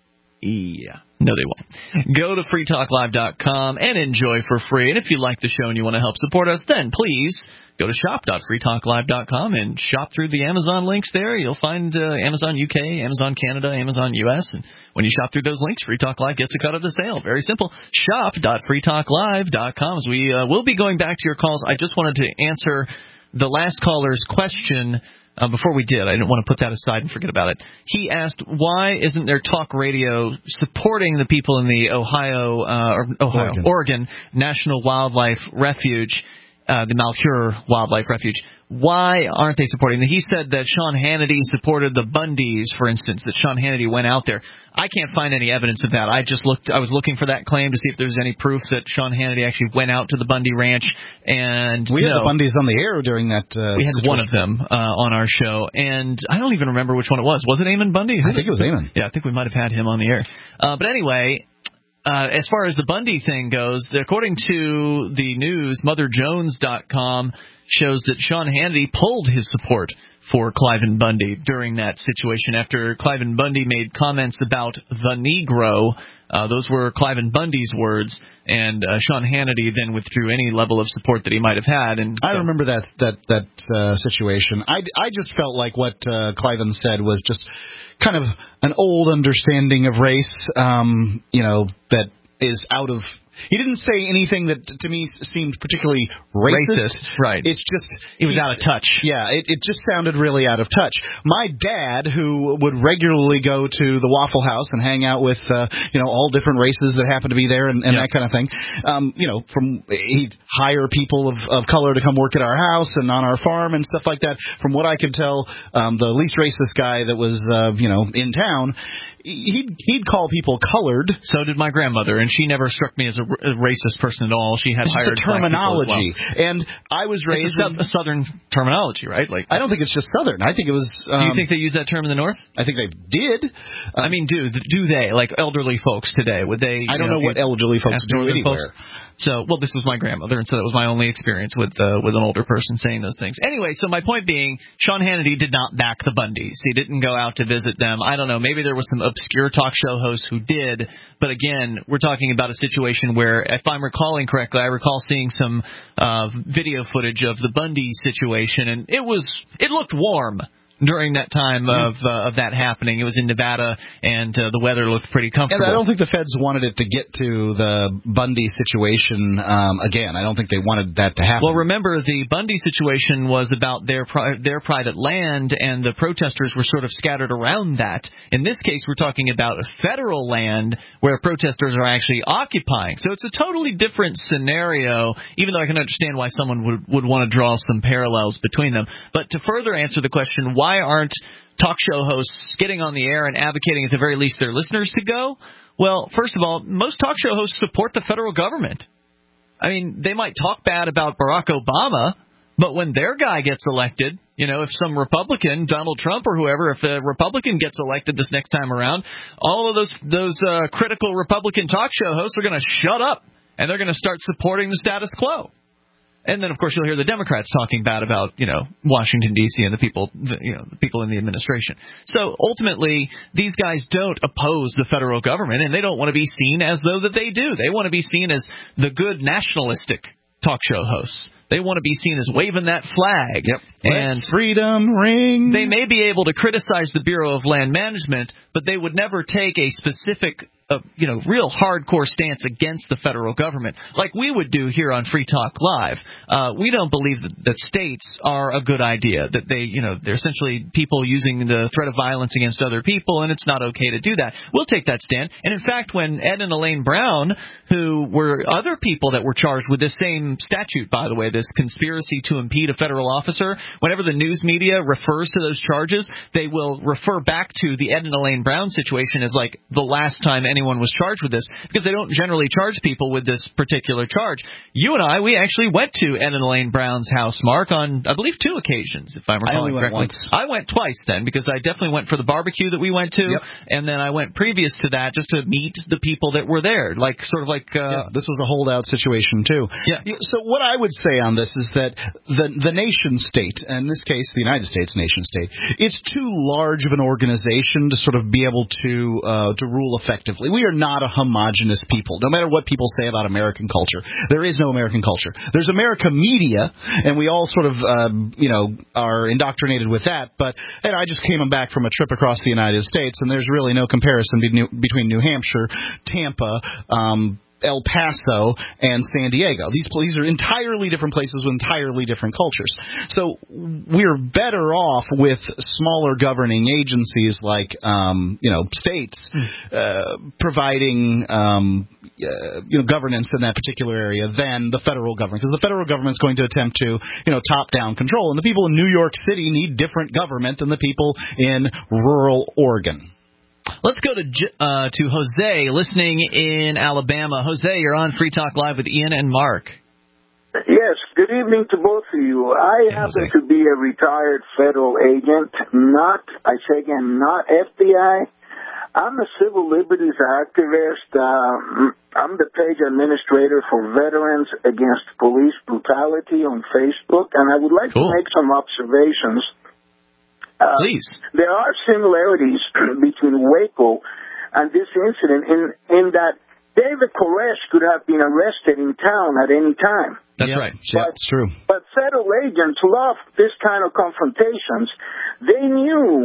Speaker 3: Yeah. No, they won't. Go to free talk live dot com and enjoy for free. And if you like the show and you want to help support us, then please go to shop dot free talk live dot com and shop through the Amazon links there. You'll find uh, Amazon U K, Amazon Canada, Amazon U S. And when you shop through those links, Free Talk Live gets a cut of the sale. Very simple. shop dot free talk live dot com. So we uh, will be going back to your calls. I just wanted to answer the last caller's question. Uh, before we did, I didn't want to put that aside and forget about it. He asked, why isn't there talk radio supporting the people in the Ohio, uh, or Ohio, Oregon. Oregon National Wildlife Refuge, uh, the Malheur Wildlife Refuge? Why aren't they supporting them? He said that Sean Hannity supported the Bundys, for instance, that Sean Hannity went out there. I can't find any evidence of that. I just looked. I was looking for that claim to see if there's any proof that Sean Hannity actually went out to the Bundy Ranch. And
Speaker 5: we
Speaker 3: no,
Speaker 5: had the Bundys on the air during that. Uh,
Speaker 3: we had
Speaker 5: situation.
Speaker 3: one of them uh, on our show, and I don't even remember which one it was. Was it Eamon Bundy?
Speaker 5: I think it was Eamon.
Speaker 3: Yeah, I think we might have had him on the air. Uh, but anyway. Uh, as far as the Bundy thing goes, according to the news, mother jones dot com shows that Sean Hannity pulled his support for Cliven Bundy during that situation after Cliven Bundy made comments about the Negro. Uh, those were Cliven Bundy's words, and uh, Sean Hannity then withdrew any level of support that he might have had. And
Speaker 5: I remember that that that uh, situation. I, I just felt like what uh, Cliven said was just kind of an old understanding of race, um, you know, that is out of He didn't say anything that to me seemed particularly racist.
Speaker 3: Racist, right.
Speaker 5: It's just...
Speaker 3: He was
Speaker 5: he,
Speaker 3: out of touch.
Speaker 5: Yeah, it, it just sounded really out of touch. My dad, who would regularly go to the Waffle House and hang out with, uh, you know, all different races that happen to be there and, and yeah. that kind of thing, um, you know, from he'd hire people of, of color to come work at our house and on our farm and stuff like that. From what I could tell, um, the least racist guy that was, uh, you know, in town, he'd, he'd call people colored.
Speaker 3: So did my grandmother, and she never struck me as a, a racist person at all. She had
Speaker 5: it's
Speaker 3: hired
Speaker 5: the terminology,
Speaker 3: well.
Speaker 5: and I was raised
Speaker 3: it's a,
Speaker 5: in
Speaker 3: a southern terminology, right? Like
Speaker 5: I don't think it's just southern. I think it was. Um,
Speaker 3: do you think they use that term in the North?
Speaker 5: I think they did.
Speaker 3: Um, I mean, do do they like elderly folks today? Would they?
Speaker 5: I don't
Speaker 3: know,
Speaker 5: know what elderly folks do anywhere.
Speaker 3: Folks? So, well, this was my grandmother, and so that was my only experience with uh, with an older person saying those things. Anyway, so my point being, Sean Hannity did not back the Bundys. He didn't go out to visit them. I don't know. Maybe there was some obscure talk show hosts who did, but again, we're talking about a situation where, if I'm recalling correctly, I recall seeing some uh, video footage of the Bundy situation, and it was it looked warm during that time of uh, of that happening. It was in Nevada, and uh, the weather looked pretty comfortable.
Speaker 5: And I don't think the feds wanted it to get to the Bundy situation um, again. I don't think they wanted that to happen.
Speaker 3: Well, remember, the Bundy situation was about their pri- their private land, and the protesters were sort of scattered around that. In this case, we're talking about a federal land where protesters are actually occupying. So it's a totally different scenario, even though I can understand why someone would, would want to draw some parallels between them. But to further answer the question, why Why aren't talk show hosts getting on the air and advocating at the very least their listeners to go? Well, first of all, most talk show hosts support the federal government. I mean, they might talk bad about Barack Obama, but when their guy gets elected, you know, if some Republican, Donald Trump or whoever, if a Republican gets elected this next time around, all of those those uh, critical Republican talk show hosts are going to shut up, and they're going to start supporting the status quo. And then, of course, you'll hear the Democrats talking bad about, you know, Washington, D C and the people, you know, the people in the administration. So ultimately, these guys don't oppose the federal government, and they don't want to be seen as though that they do. They want to be seen as the good nationalistic talk show hosts. They want to be seen as waving that flag.
Speaker 5: Yep.
Speaker 3: And
Speaker 5: freedom ring.
Speaker 3: They may be able to criticize the Bureau of Land Management, but they would never take a specific a you know real hardcore stance against the federal government like we would do here on Free Talk Live. Uh, we don't believe that, that states are a good idea, that they you know they're essentially people using the threat of violence against other people, and it's not okay to do that. We'll take that stand. And in fact, when Ed and Elaine Brown, who were other people that were charged with this same statute, by the way, this conspiracy to impede a federal officer, whenever the news media refers to those charges, they will refer back to the Ed and Elaine Brown situation as like the last time any anyone was charged with this, because they don't generally charge people with this particular charge. You and I, we actually went to Ed and Elaine Brown's house, Mark, on, I believe, two occasions, if I'm recalling
Speaker 5: I
Speaker 3: correctly.
Speaker 5: Went once.
Speaker 3: I went twice then, because I definitely went for the barbecue that we went to,
Speaker 5: yep.
Speaker 3: and then I went previous to that just to meet the people that were there, like sort of like... Uh,
Speaker 5: yeah, this was a holdout situation, too.
Speaker 3: Yeah.
Speaker 5: So what I would say on this is that the, the nation-state, in this case, the United States nation-state, it's too large of an organization to sort of be able to uh, to rule effectively. We are not a homogenous people. No matter what people say about American culture, there is no American culture. There's America media, and we all sort of, uh, you know, are indoctrinated with that. But and I just came back from a trip across the United States, and there's really no comparison be- between New Hampshire, Tampa, um, El Paso, and San Diego. These these are entirely different places with entirely different cultures. So we're better off with smaller governing agencies like, um, you know, states uh, providing, um, uh, you know, governance in that particular area than the federal government, because the federal government is going to attempt to, you know, top-down control. And the people in New York City need different government than the people in rural Oregon.
Speaker 3: Let's go to uh, to Jose, listening in Alabama. Jose, you're on Free Talk Live with Ian and Mark.
Speaker 2: Yes, good evening to both of you. I
Speaker 3: hey,
Speaker 2: happen
Speaker 3: Jose.
Speaker 2: to be a retired federal agent, not, I say again, not F B I. I'm a civil liberties activist. Uh, I'm the page administrator for Veterans Against Police Brutality on Facebook, and I would like cool. to make some observations. Uh,
Speaker 3: Please.
Speaker 2: There are similarities between Waco and this incident in, in that David Koresh could have been arrested in town at any time.
Speaker 3: That's
Speaker 5: yeah.
Speaker 3: right.
Speaker 5: Yeah,
Speaker 2: but,
Speaker 5: it's true.
Speaker 2: But federal agents love this kind of confrontations. They knew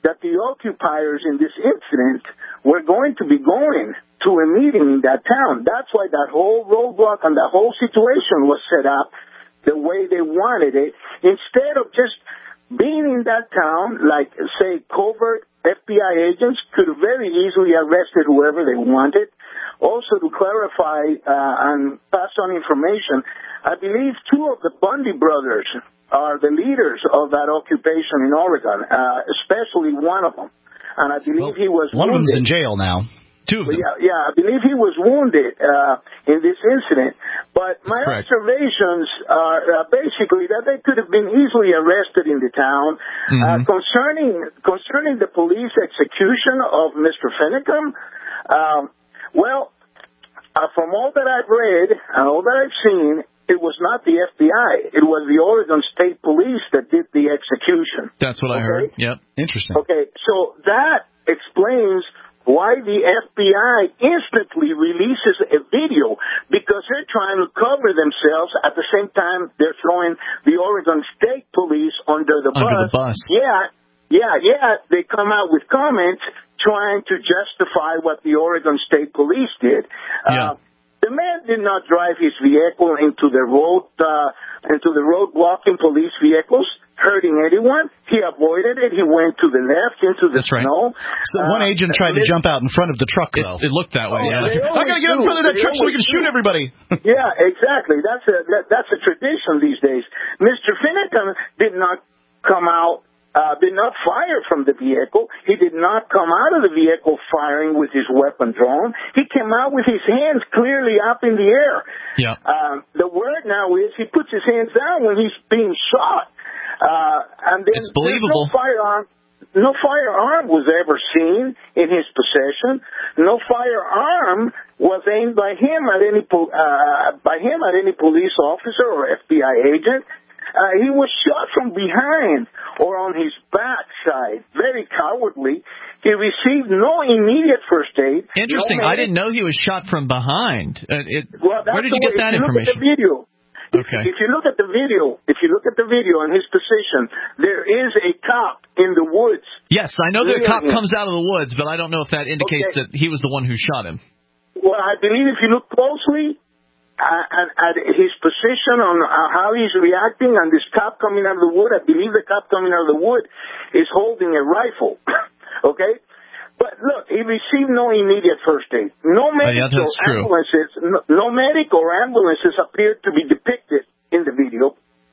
Speaker 2: that the occupiers in this incident were going to be going to a meeting in that town. That's why that whole roadblock and that whole situation was set up the way they wanted it, instead of just being in that town, like, say, covert F B I agents could have very easily arrested whoever they wanted. Also, to clarify uh, and pass on information, I believe two of the Bundy brothers are the leaders of that occupation in Oregon, uh, especially one of them. And I believe well, he was
Speaker 5: one
Speaker 2: wounded.
Speaker 5: of them's in jail now. Two of them.
Speaker 2: Yeah, yeah, I believe he was wounded uh, in this incident. But my
Speaker 3: Correct.
Speaker 2: observations are uh, basically that they could have been easily arrested in the town.
Speaker 3: Mm-hmm.
Speaker 2: Uh, concerning concerning the police execution of Mister Finicum, um, well, uh, from all that I've read and all that I've seen, it was not the F B I. It was the Oregon State Police that did the execution.
Speaker 3: That's what
Speaker 2: okay?
Speaker 3: I heard. Yep.
Speaker 5: Interesting.
Speaker 2: Okay, so that explains why the F B I instantly releases a video, because they're trying to cover themselves. At the same time, they're throwing the Oregon State Police under the
Speaker 3: under
Speaker 2: bus.
Speaker 3: the bus.
Speaker 2: Yeah, yeah, yeah. They come out with comments trying to justify what the Oregon State Police did.
Speaker 3: Yeah.
Speaker 2: Uh, the man did not drive his vehicle into the road, uh, into the road blocking police vehicles, hurting anyone. He avoided it. He went to the left into the
Speaker 3: That's right.
Speaker 2: snow.
Speaker 5: So one
Speaker 2: Uh,
Speaker 5: agent tried to jump out in front of the truck, though.
Speaker 3: It, it looked that way.
Speaker 2: Oh,
Speaker 3: Yeah.
Speaker 2: they
Speaker 5: I gotta get in
Speaker 2: do.
Speaker 5: front of that
Speaker 2: They
Speaker 5: truck so we can
Speaker 2: always
Speaker 5: shoot
Speaker 2: do.
Speaker 5: everybody.
Speaker 2: Yeah, exactly. That's a that, that's a tradition these days. Mister Finicum did not come out, uh, did not fire from the vehicle. He did not come out of the vehicle firing with his weapon drawn. He came out with his hands clearly up in the air.
Speaker 3: Yeah.
Speaker 2: Um, the word now is he puts his hands down when he's being shot. Uh, and then
Speaker 3: It's believable.
Speaker 2: there's no firearm. No firearm was ever seen in his possession. No firearm was aimed by him at any po- uh, by him at any police officer or F B I agent. Uh, he was shot from behind or on his backside. Very cowardly. He received no immediate first aid.
Speaker 3: Interesting.
Speaker 2: No
Speaker 3: I didn't know he was shot from behind. Uh, it,
Speaker 2: well, that's
Speaker 3: where did you
Speaker 2: the
Speaker 3: get
Speaker 2: way.
Speaker 3: that
Speaker 2: if you
Speaker 3: information?
Speaker 2: Look at the video.
Speaker 3: Okay.
Speaker 2: If you look at the video, if you look at the video and his position, there is a cop in the woods.
Speaker 3: Yes, I know the
Speaker 2: Near
Speaker 3: cop
Speaker 2: him.
Speaker 3: comes out of the woods, but I don't know if that indicates
Speaker 2: Okay.
Speaker 3: that he was the one who shot him.
Speaker 2: Well, I believe if you look closely uh, at, at his position on uh, how he's reacting, and this cop coming out of the wood, I believe the cop coming out of the wood is holding a rifle. Okay? But look, he received no immediate first aid. No medic
Speaker 3: yeah, that's
Speaker 2: or
Speaker 3: true.
Speaker 2: ambulances, no, no medic or ambulances appeared to be depicted in the video.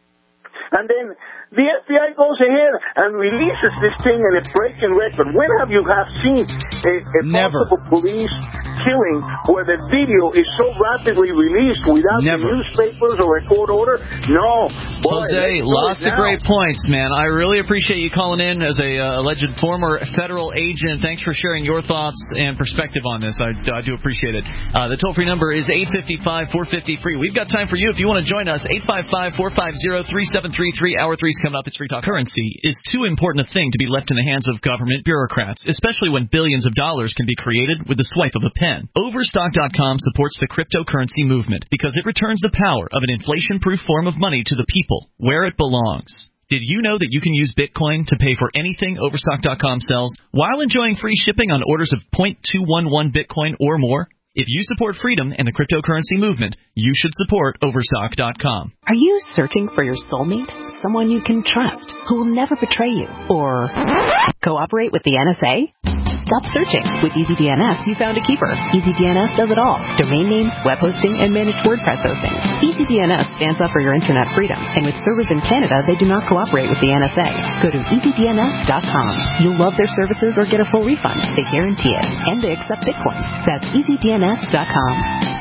Speaker 2: And then the F B I goes ahead and releases this thing in a breaking record. When have you have seen a, a
Speaker 5: Never.
Speaker 2: possible police killing where the video is so rapidly released without
Speaker 5: Never.
Speaker 2: the newspapers or a court order? No. Boy,
Speaker 3: Jose,
Speaker 2: let's do
Speaker 3: lots
Speaker 2: it
Speaker 3: of
Speaker 2: now.
Speaker 3: great points, man. I really appreciate you calling in as a uh, alleged former federal agent. Thanks for sharing your thoughts and perspective on this. I, I do appreciate it. Uh, the toll-free number is eight five five, four five zero, free. We've got time for you if you want to join us. eight five five, four five zero, three seven three three. Hour three's coming up. It's Free Talk. Currency is too important a thing to be left in the hands of government bureaucrats, especially when billions of dollars can be created with the swipe of a pen. Overstock dot com supports the cryptocurrency movement because it returns the power of an inflation-proof form of money to the people where it belongs. Did you know that you can use Bitcoin to pay for anything Overstock dot com sells while enjoying free shipping on orders of zero point two one one Bitcoin or more? If you support freedom and the cryptocurrency movement, you should support Overstock dot com.
Speaker 6: Are you searching for your soulmate? Someone you can trust, who will never betray you? Or cooperate with the N S A? Stop searching. With EasyDNS, you found a keeper. EasyDNS does it all. Domain names, web hosting, and managed WordPress hosting. EasyDNS stands up for your internet freedom, and with servers in Canada, they do not cooperate with the N S A. Go to Easy D N S dot com. You'll love their services or get a full refund. They guarantee it. And they accept Bitcoin. That's Easy D N S dot com.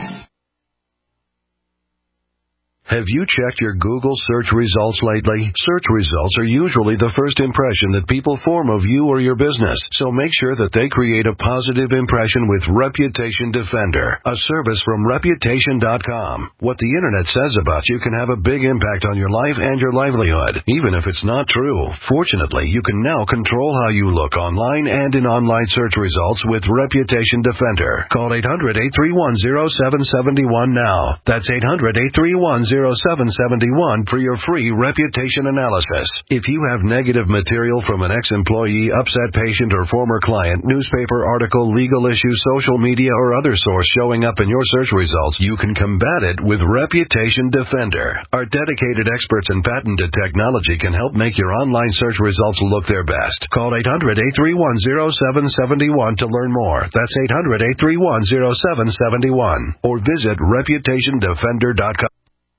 Speaker 22: Have you checked your Google search results lately? Search results are usually the first impression that people form of you or your business, so make sure that they create a positive impression with Reputation Defender, a service from Reputation dot com. What the Internet says about you can have a big impact on your life and your livelihood, even if it's not true. Fortunately, you can now control how you look online and in online search results with Reputation Defender. Call eight hundred, eight three one, zero seven seven one now. That's eight hundred, eight three one, zero oh seven seven one for your free reputation analysis. If you have negative material from an ex-employee, upset patient, or former client, newspaper article, legal issue, social media, or other source showing up in your search results, you can combat it with Reputation Defender. Our dedicated experts in patented technology can help make your online search results look their best. Call eight hundred, eight three one, oh seven seven one to learn more. That's eight hundred, eight three one, oh seven seven one. Or visit reputation defender dot com.